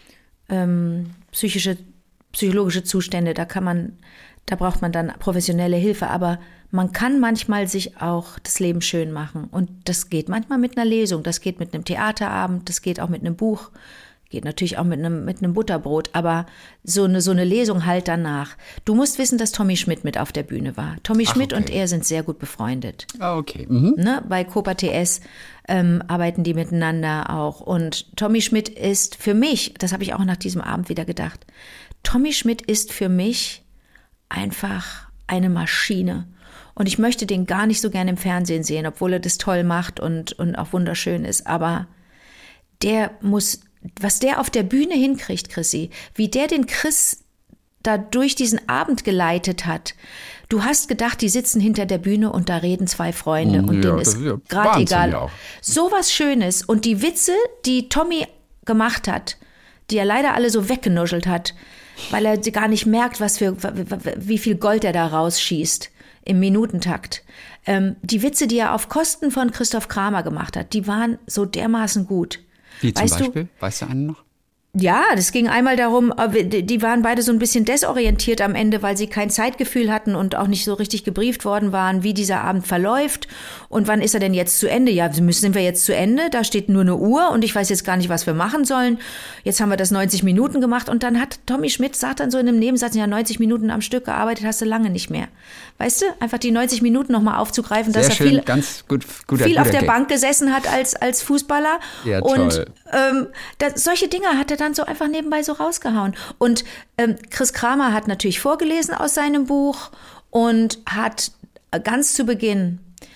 ähm, psychische, psychologische Zustände, da kann man, da braucht man dann professionelle Hilfe, aber man kann manchmal sich auch das Leben schön machen und das geht manchmal mit einer Lesung, das geht mit einem Theaterabend, das geht auch mit einem Buch, geht natürlich auch mit einem, mit einem Butterbrot, aber so eine, so eine Lesung halt danach. Du musst wissen, dass Tommy Schmidt mit auf der Bühne war. Tommy Ach, Schmidt okay. und er sind sehr gut befreundet. Ah, okay. Mhm. Ne, bei Copa T S ähm, arbeiten die miteinander auch. Und Tommy Schmidt ist für mich, das habe ich auch nach diesem Abend wieder gedacht, Tommy Schmidt ist für mich einfach eine Maschine. Und ich möchte den gar nicht so gerne im Fernsehen sehen, obwohl er das toll macht und, und auch wunderschön ist. Aber der muss... Was der auf der Bühne hinkriegt, Chrissy, wie der den Chris da durch diesen Abend geleitet hat. Du hast gedacht, die sitzen hinter der Bühne und da reden zwei Freunde und ja, denen ist ja gerade egal. Auch. So was Schönes. Und die Witze, die Tommy gemacht hat, die er leider alle so weggenuschelt hat, weil er gar nicht merkt, was für, wie viel Gold er da rausschießt im Minutentakt. Ähm, die Witze, die er auf Kosten von Christoph Kramer gemacht hat, die waren so dermaßen gut. Wie zum weißt Beispiel? Du, weißt du einen noch? Ja, das ging einmal darum, die waren beide so ein bisschen desorientiert am Ende, weil sie kein Zeitgefühl hatten und auch nicht so richtig gebrieft worden waren, wie dieser Abend verläuft und wann ist er denn jetzt zu Ende? Ja, sind wir jetzt zu Ende? Da steht nur eine Uhr und ich weiß jetzt gar nicht, was wir machen sollen. Jetzt haben wir das neunzig Minuten gemacht und dann hat Tommy Schmidt, sagt dann so in einem Nebensatz, ja, neunzig Minuten am Stück gearbeitet hast du lange nicht mehr. Weißt du, einfach die neunzig Minuten nochmal aufzugreifen, Sehr dass er schön, viel, ganz gut, guter, viel guter auf der Gag. Bank gesessen hat als, als Fußballer. Ja, und toll. Ähm, das, solche Dinge hat er dann so einfach nebenbei so rausgehauen. Und ähm, Chris Kramer hat natürlich vorgelesen aus seinem Buch und hat ganz zu Beginn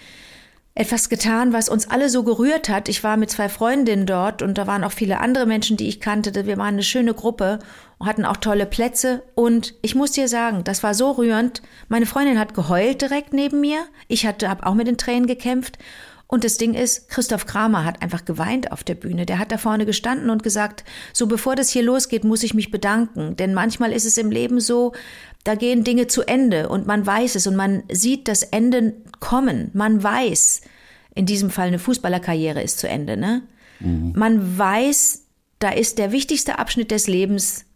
etwas getan, was uns alle so gerührt hat. Ich war mit zwei Freundinnen dort und da waren auch viele andere Menschen, die ich kannte. Wir waren eine schöne Gruppe und hatten auch tolle Plätze. Und ich muss dir sagen, das war so rührend. Meine Freundin hat geheult direkt neben mir. Ich habe auch mit den Tränen gekämpft. Und das Ding ist, Christoph Kramer hat einfach geweint auf der Bühne. Der hat da vorne gestanden und gesagt, so bevor das hier losgeht, muss ich mich bedanken. Denn manchmal ist es im Leben so, da gehen Dinge zu Ende und man weiß es und man sieht das Ende kommen. Man weiß, in diesem Fall eine Fußballerkarriere ist zu Ende, ne? Mhm. Man weiß, da ist der wichtigste Abschnitt des Lebens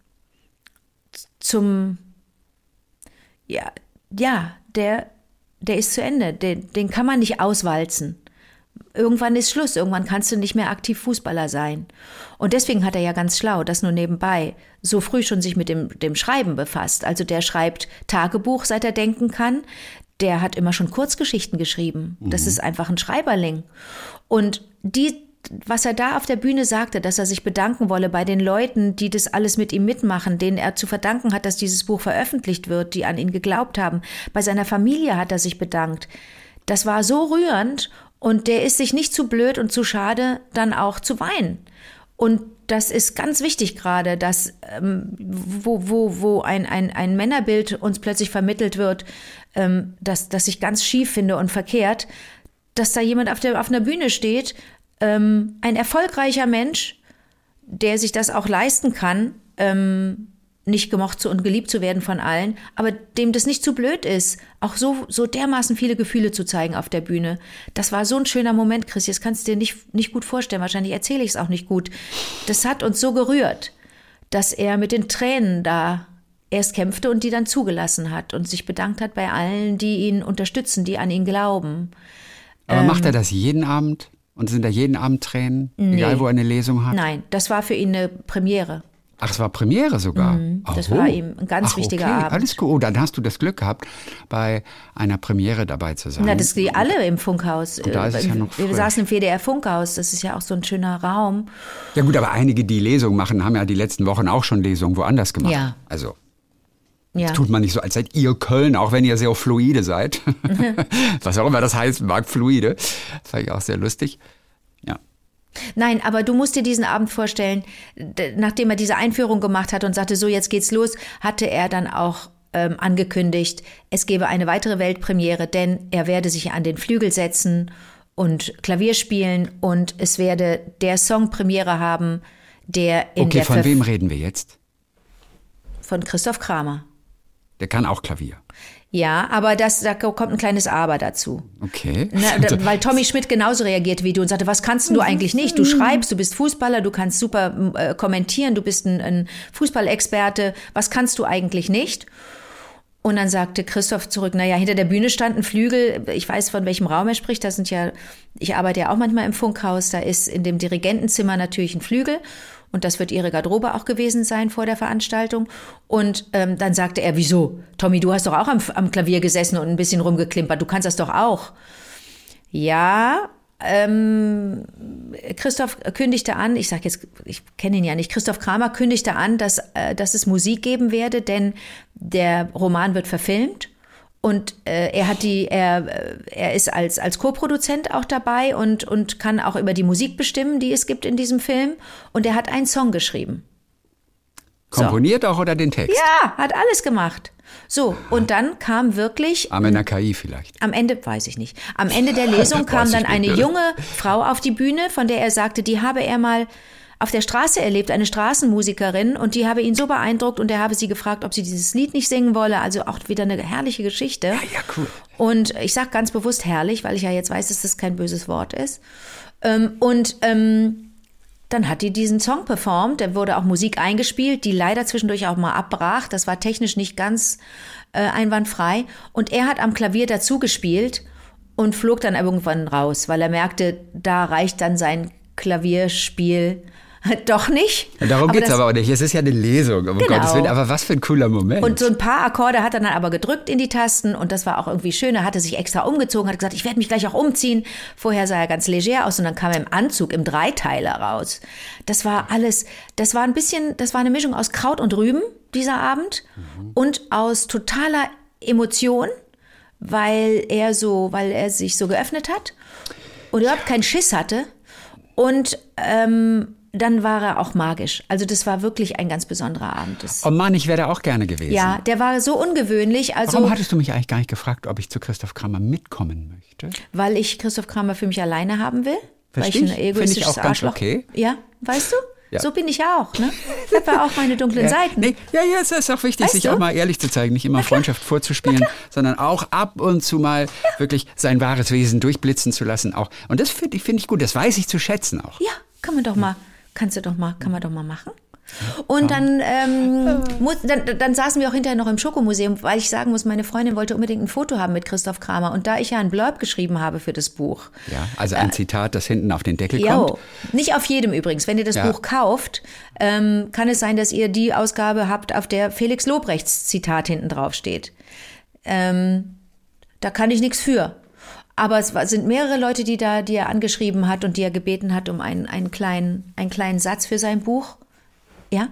zum, ja, ja, der, der ist zu Ende. Den, den kann man nicht auswalzen. Irgendwann ist Schluss, irgendwann kannst du nicht mehr aktiv Fußballer sein. Und deswegen hat er ja ganz schlau, das nur nebenbei, so früh schon sich mit dem, dem Schreiben befasst. Also der schreibt Tagebuch, seit er denken kann. Der hat immer schon Kurzgeschichten geschrieben. Mhm. Das ist einfach ein Schreiberling. Und die, was er da auf der Bühne sagte, dass er sich bedanken wolle bei den Leuten, die das alles mit ihm mitmachen, denen er zu verdanken hat, dass dieses Buch veröffentlicht wird, die an ihn geglaubt haben. Bei seiner Familie hat er sich bedankt. Das war so rührend. Und der ist sich nicht zu blöd und zu schade, dann auch zu weinen. Und das ist ganz wichtig gerade, dass ähm, wo, wo, wo ein, ein, ein Männerbild uns plötzlich vermittelt wird, ähm, dass, dass ich ganz schief finde und verkehrt, dass da jemand auf der, auf einer Bühne steht, ähm, ein erfolgreicher Mensch, der sich das auch leisten kann, ähm, nicht gemocht zu und geliebt zu werden von allen, aber dem das nicht zu blöd ist, auch so, so dermaßen viele Gefühle zu zeigen auf der Bühne. Das war so ein schöner Moment, Chris, das kannst du dir nicht, nicht gut vorstellen, wahrscheinlich erzähle ich es auch nicht gut. Das hat uns so gerührt, dass er mit den Tränen da erst kämpfte und die dann zugelassen hat und sich bedankt hat bei allen, die ihn unterstützen, die an ihn glauben. Aber ähm, macht er das jeden Abend? Und sind da jeden Abend Tränen, nee. egal wo er eine Lesung hat? Nein, das war für ihn eine Premiere. Ach, es war Premiere sogar. Mhm, das oh. war ihm ein ganz Ach, wichtiger okay. Abend. Alles gut. Oh, dann hast du das Glück gehabt, bei einer Premiere dabei zu sein. Na, das die alle im Funkhaus. Und da ist es ja noch Wir frisch. saßen im W D R Funkhaus, das ist ja auch so ein schöner Raum. Ja gut, aber einige, die Lesungen machen, haben ja die letzten Wochen auch schon Lesungen woanders gemacht. Ja. Also Ja. tut man nicht so, als seid ihr Köln, auch wenn ihr sehr fluide seid. Was auch immer das heißt, mag fluide. Das fand ich auch sehr lustig. Ja. Nein, aber du musst dir diesen Abend vorstellen, d- nachdem er diese Einführung gemacht hat und sagte, so jetzt geht's los, hatte er dann auch ähm, angekündigt, es gebe eine weitere Weltpremiere, denn er werde sich an den Flügel setzen und Klavier spielen und es werde der Song Premiere haben, der in Okay, der von Verf- wem reden wir jetzt? von Christoph Kramer. Der kann auch Klavier. Ja, aber das, da kommt ein kleines Aber dazu. Okay. Na, da, weil Tommy Schmidt genauso reagierte wie du und sagte, was kannst denn du eigentlich nicht? Du schreibst, du bist Fußballer, du kannst super äh, kommentieren, du bist ein, ein Fußballexperte. Was kannst du eigentlich nicht? Und dann sagte Christoph zurück, naja, hinter der Bühne stand ein Flügel. Ich weiß, von welchem Raum er spricht. Das sind ja, ich arbeite ja auch manchmal im Funkhaus. Da ist in dem Dirigentenzimmer natürlich ein Flügel. Und das wird ihre Garderobe auch gewesen sein vor der Veranstaltung. Und ähm, dann sagte er, wieso? Tommy, du hast doch auch am, am Klavier gesessen und ein bisschen rumgeklimpert. Du kannst das doch auch. Ja, ähm, Christoph kündigte an, ich sage jetzt, ich kenne ihn ja nicht, Christoph Kramer kündigte an, dass, äh, dass es Musik geben werde, denn der Roman wird verfilmt. Und äh, er hat die, er, er ist als, als Co-Produzent auch dabei und, und kann auch über die Musik bestimmen, die es gibt in diesem Film. Und er hat einen Song geschrieben. Komponiert auch oder den Text? Ja, hat alles gemacht. So, und dann kam wirklich, Am N K I vielleicht. am Ende, weiß ich nicht, am Ende der Lesung kam Weiß dann ich eine nicht. junge Frau auf die Bühne, von der er sagte, die habe er mal auf der Straße erlebt, eine Straßenmusikerin, und die habe ihn so beeindruckt und er habe sie gefragt, ob sie dieses Lied nicht singen wolle. Also auch wieder eine herrliche Geschichte. Ja, ja, cool. Und ich sage ganz bewusst herrlich, weil ich ja jetzt weiß, dass das kein böses Wort ist. Ähm, und ähm, dann hat die diesen Song performt, da wurde auch Musik eingespielt, die leider zwischendurch auch mal abbrach. Das war technisch nicht ganz äh, einwandfrei. Und er hat am Klavier dazu gespielt und flog dann irgendwann raus, weil er merkte, da reicht dann sein Klavierspiel doch nicht. Darum Aber geht's das- aber auch nicht. Es ist ja eine Lesung, um Genau. Gottes Willen. Aber was für ein cooler Moment. Und so ein paar Akkorde hat er dann aber gedrückt in die Tasten und das war auch irgendwie schön. Er hatte sich extra umgezogen, hat gesagt, ich werde mich gleich auch umziehen. Vorher sah er ganz leger aus und dann kam er im Anzug, im Dreiteiler raus. Das war alles, das war ein bisschen, das war eine Mischung aus Kraut und Rüben, dieser Abend, mhm. und aus totaler Emotion, weil er so, weil er sich so geöffnet hat und überhaupt keinen Schiss hatte. Und ähm, dann war er auch magisch. Also das war wirklich ein ganz besonderer Abend. Das, oh Mann, ich wäre da auch gerne gewesen. ja, der war so ungewöhnlich. Also, Warum hattest du mich eigentlich gar nicht gefragt, ob ich zu Christoph Kramer mitkommen möchte? weil ich Christoph Kramer für mich alleine haben will. Versteh weil ich ich. ein Finde ich egoistisches auch ganz Arschloch. okay. Ja, weißt du? Ja. So bin ich ja auch. Ne? Ich habe ja auch meine dunklen Seiten. Nee, ja, ja, es ist auch wichtig, Weißt sich du? auch mal ehrlich zu zeigen, nicht immer Freundschaft vorzuspielen, sondern auch ab und zu mal wirklich sein wahres Wesen durchblitzen zu lassen. Auch. Und das finde ich, find ich gut, das weiß ich zu schätzen auch. Ja, kann man doch mal, kannst du doch mal, kann man doch mal machen. Und dann, ähm, muss, dann, dann saßen wir auch hinterher noch im Schokomuseum, weil ich sagen muss, meine Freundin wollte unbedingt ein Foto haben mit Christoph Kramer. Und da ich ja ein Blurb geschrieben habe für das Buch. Ja, also ein Zitat, das hinten auf den Deckel Jo, kommt. nicht auf jedem übrigens. Wenn ihr das Ja. Buch kauft, ähm, kann es sein, dass ihr die Ausgabe habt, auf der Felix Lobrechts Zitat hinten drauf steht. Ähm, da kann ich nichts für. Aber es war, sind mehrere Leute, die da, die er angeschrieben hat und die er gebeten hat um einen, einen kleinen, einen kleinen Satz für sein Buch. Ja?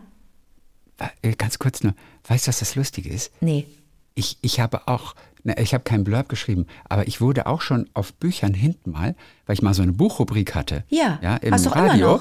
Äh, Ganz kurz nur, weißt du, was das Lustige ist? Nee. Ich, ich habe auch, ne, ich habe keinen Blurb geschrieben, aber ich wurde auch schon auf Büchern hinten mal, weil ich mal so eine Buchrubrik hatte. Ja, ja im hast du auch immer Radio. noch?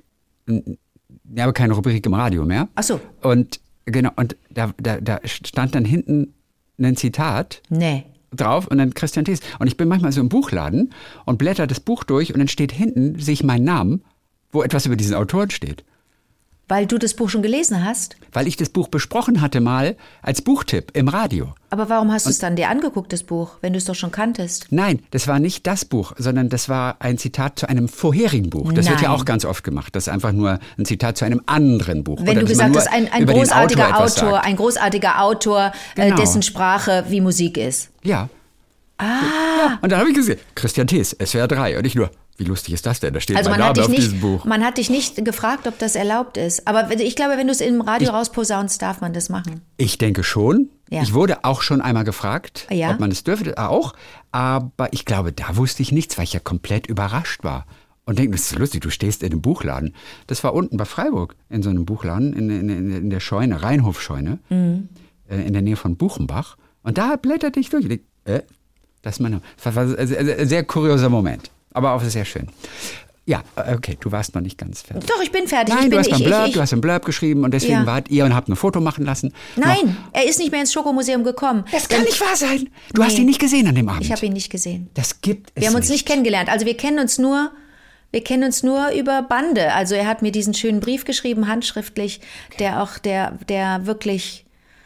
Ja, aber keine Rubrik im Radio mehr. Ach so. Und genau, und da, da, da stand dann hinten ein Zitat Nee. drauf und dann Christian Thies. Und ich bin manchmal so im Buchladen und blätter das Buch durch und dann steht hinten, sehe ich meinen Namen, wo etwas über diesen Autoren steht. Weil du das Buch schon gelesen hast? Weil ich das Buch besprochen hatte mal als Buchtipp im Radio. Aber warum hast du es dann dir angeguckt, das Buch, wenn du es doch schon kanntest? Nein, das war nicht das Buch, sondern das war ein Zitat zu einem vorherigen Buch. Das wird ja Nein. auch ganz oft gemacht. Das ist einfach nur ein Zitat zu einem anderen Buch. Wenn Oder du dass man gesagt nur hast, ein, ein über den großartiger etwas Autor, sagt. ein großartiger Autor, äh, Genau. dessen Sprache wie Musik ist. Ja. Ah. Ja, und dann habe ich gesehen, Christian Thees, S W R drei. Und ich nur, wie lustig ist das denn? Da steht Also mein man hat, Name dich auf nicht, diesem Buch. man hat dich nicht gefragt, ob das erlaubt ist. Aber ich glaube, wenn du es im Radio Ich- rausposaunst, darf man das machen. Ich denke schon. Ja. Ich wurde auch schon einmal gefragt, Ja. ob man es dürfte. Auch. Aber ich glaube, da wusste ich nichts, weil ich ja komplett überrascht war. Und denke, das ist lustig, du stehst in einem Buchladen. Das war unten bei Freiburg in so einem Buchladen, in, in, in der Scheune, Rheinhof-Scheune, Mhm. äh, in der Nähe von Buchenbach. Und da blätterte ich durch. Ich denk, äh, das ist meine, das war ein sehr, ein sehr kurioser Moment. Aber auch sehr schön. Ja, okay, du warst noch nicht ganz fertig. Doch, ich bin fertig. Nein, ich du bin, hast ich, einen Blurb, ich, du hast einen Blurb geschrieben und deswegen Ja. wart ihr und habt ein Foto machen lassen. Nein, er ist nicht mehr ins Schokomuseum gekommen. Das kann nicht wahr sein. Du hast Nee. ihn nicht gesehen an dem Abend. Ich habe ihn nicht gesehen. Das gibt es Wir haben uns nicht kennengelernt. Also wir kennen uns nur, wir kennen uns nur über Bande. Also er hat mir diesen schönen Brief geschrieben, handschriftlich, der auch, der, der wirklich,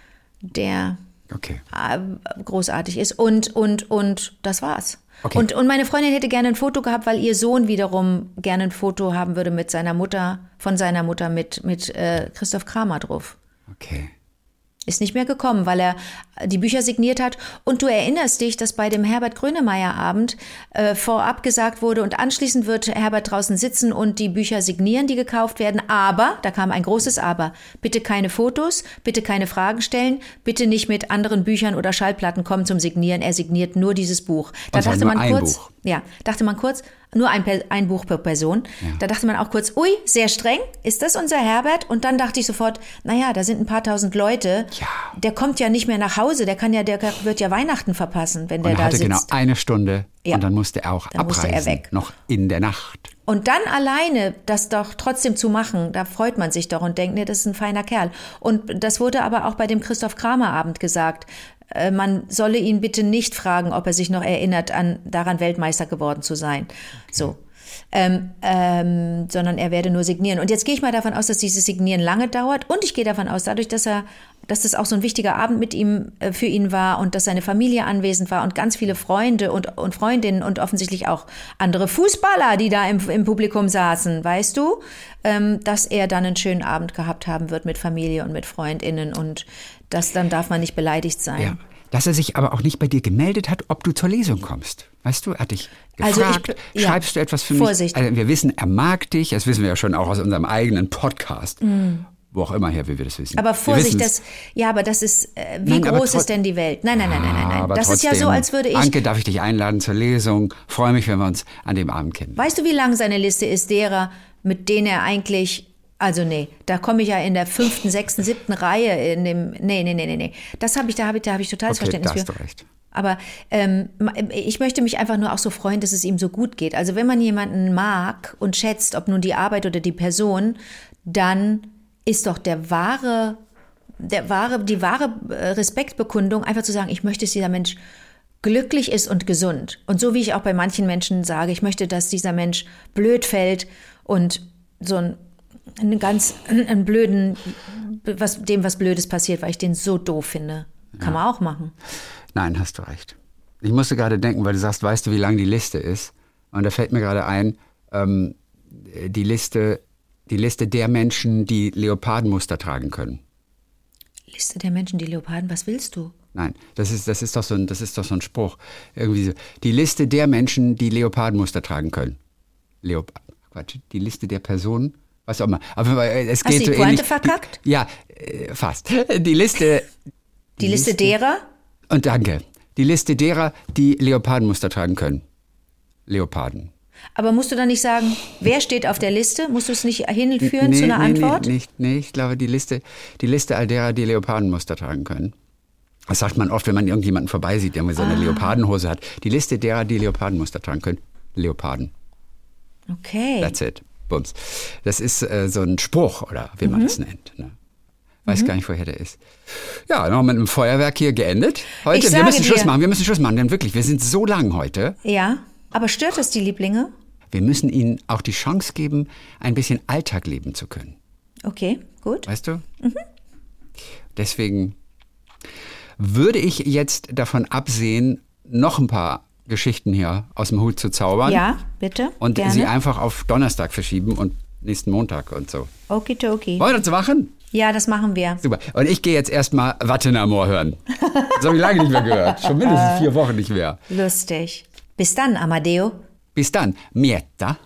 der Okay. äh, großartig ist. Und, und, und das war's. Okay. Und, und meine Freundin hätte gerne ein Foto gehabt, weil ihr Sohn wiederum gerne ein Foto haben würde mit seiner Mutter, von seiner Mutter mit, mit äh, Christoph Kramer drauf. Okay. Ist nicht mehr gekommen, weil er die Bücher signiert hat. Und du erinnerst dich, dass bei dem Herbert Grönemeyer-Abend äh, vorab gesagt wurde, und anschließend wird Herbert draußen sitzen und die Bücher signieren, die gekauft werden. Aber, da kam ein großes Aber, bitte keine Fotos, bitte keine Fragen stellen, bitte nicht mit anderen Büchern oder Schallplatten kommen zum Signieren. Er signiert nur dieses Buch. Da Und zwar dachte nur man ein kurz, Buch. ja, dachte man kurz, nur ein, Per- ein Buch per Person. Da dachte man auch kurz, ui, sehr streng, ist das unser Herbert? Und dann dachte ich sofort, naja, da sind ein paar tausend Leute. Ja. Der kommt ja nicht mehr nach Hause, der kann ja, der wird ja Weihnachten verpassen, wenn Und der er da hatte sitzt. genau eine Stunde Ja. und dann musste er auch Dann musste abreisen. er weg. Noch in der Nacht. Und dann alleine das doch trotzdem zu machen, da freut man sich doch und denkt, nee, das ist ein feiner Kerl. Und das wurde aber auch bei dem Christoph Kramer Abend gesagt. Äh, Man solle ihn bitte nicht fragen, ob er sich noch erinnert, an daran Weltmeister geworden zu sein. So. Ähm, ähm, sondern er werde nur signieren. Und jetzt gehe ich mal davon aus, dass dieses Signieren lange dauert. Und ich gehe davon aus, dadurch, dass er, dass das auch so ein wichtiger Abend mit ihm äh, für ihn war und dass seine Familie anwesend war und ganz viele Freunde und, und Freundinnen und offensichtlich auch andere Fußballer, die da im, im Publikum saßen, weißt du, ähm, dass er dann einen schönen Abend gehabt haben wird mit Familie und mit FreundInnen und das, dann darf man nicht beleidigt sein. Ja. Dass er sich aber auch nicht bei dir gemeldet hat, ob du zur Lesung kommst. Weißt du, er hat dich Also gefragt, ich- ja. schreibst du etwas für Vorsicht. mich? Also wir wissen, er mag dich, das wissen wir ja schon auch aus unserem eigenen Podcast. Wo auch immer her, wie wir das wissen. Mm. Aber Wir Vorsicht, wissen's. das, ja, aber das ist, äh, wie Nein, aber groß trot- ist denn die Welt? Nein, nein, nein, nein, nein, nein. Aber Das ist ja so, trotzdem, als würde ich, Anke, darf ich dich einladen zur Lesung? Freue mich, wenn wir uns an dem Abend kennen. weißt du, wie lang seine Liste ist derer, mit denen er eigentlich, also nee, da komme ich ja in der fünften, sechsten, siebten Reihe in dem, nee, nee, nee, nee, nee. Das habe ich, da habe ich, da habe ich totales Okay, da Verständnis hast für. du recht. Aber ähm, ich möchte mich einfach nur auch so freuen, dass es ihm so gut geht. Also wenn man jemanden mag und schätzt, ob nun die Arbeit oder die Person, dann ist doch der wahre, der wahre, die wahre äh, Respektbekundung einfach zu sagen, ich möchte, dass dieser Mensch glücklich ist und gesund. Und so wie ich auch bei manchen Menschen sage, ich möchte, dass dieser Mensch blöd fällt und so ein einen ganz einen blöden, was, dem was Blödes passiert, weil ich den so doof finde. Kann man auch machen. Nein, hast du recht. Ich musste gerade denken, weil du sagst, weißt du, wie lang die Liste ist? Und da fällt mir gerade ein, ähm, die Liste, die Liste der Menschen, die Leopardenmuster tragen können. Liste der Menschen, die Leoparden, was willst du? Nein, das ist, das ist doch so ein, das ist doch so ein Spruch. Irgendwie so. Die Liste der Menschen, die Leopardenmuster tragen können. Leop Quatsch, die Liste der Personen, was auch immer. Aber äh, es Hast geht du so die Pointe ähnlich. verkackt? Die, ja, äh, fast. Die Liste. Die Liste derer? Und danke. Die Liste derer, die Leopardenmuster tragen können. Leoparden. Aber musst du dann nicht sagen, wer steht auf der Liste? Musst du es nicht hinführen nee, zu einer nee, Antwort? Nee, nicht, nee, ich glaube, die Liste, die Liste all derer, die Leopardenmuster tragen können. Das sagt man oft, wenn man irgendjemanden vorbeisieht, der so eine Ah. Leopardenhose hat. Die Liste derer, die Leopardenmuster tragen können. Leoparden. Okay. That's it. Bums. Das ist äh, so ein Spruch, oder wie man Mhm. das nennt. Ne? Weiß gar nicht, woher der ist. Ja, noch mit einem Feuerwerk hier geendet. Heute, Ich wir sage müssen Schluss dir- machen, wir müssen Schluss machen, denn wirklich, wir sind so lang heute. Ja, aber stört das die Lieblinge? Wir müssen ihnen auch die Chance geben, ein bisschen Alltag leben zu können. Okay, gut. Weißt du? Deswegen würde ich jetzt davon absehen, noch ein paar Geschichten hier aus dem Hut zu zaubern. Ja, bitte. Und gerne. sie einfach auf Donnerstag verschieben und nächsten Montag und so. Okidoki. Wollen wir das machen? Ja, das machen wir. Super. Und ich gehe jetzt erstmal Wattenamoor hören. Das habe ich lange nicht mehr gehört. Schon mindestens vier Wochen nicht mehr. Lustig. Bis dann, Amadeo. Bis dann, Mietta.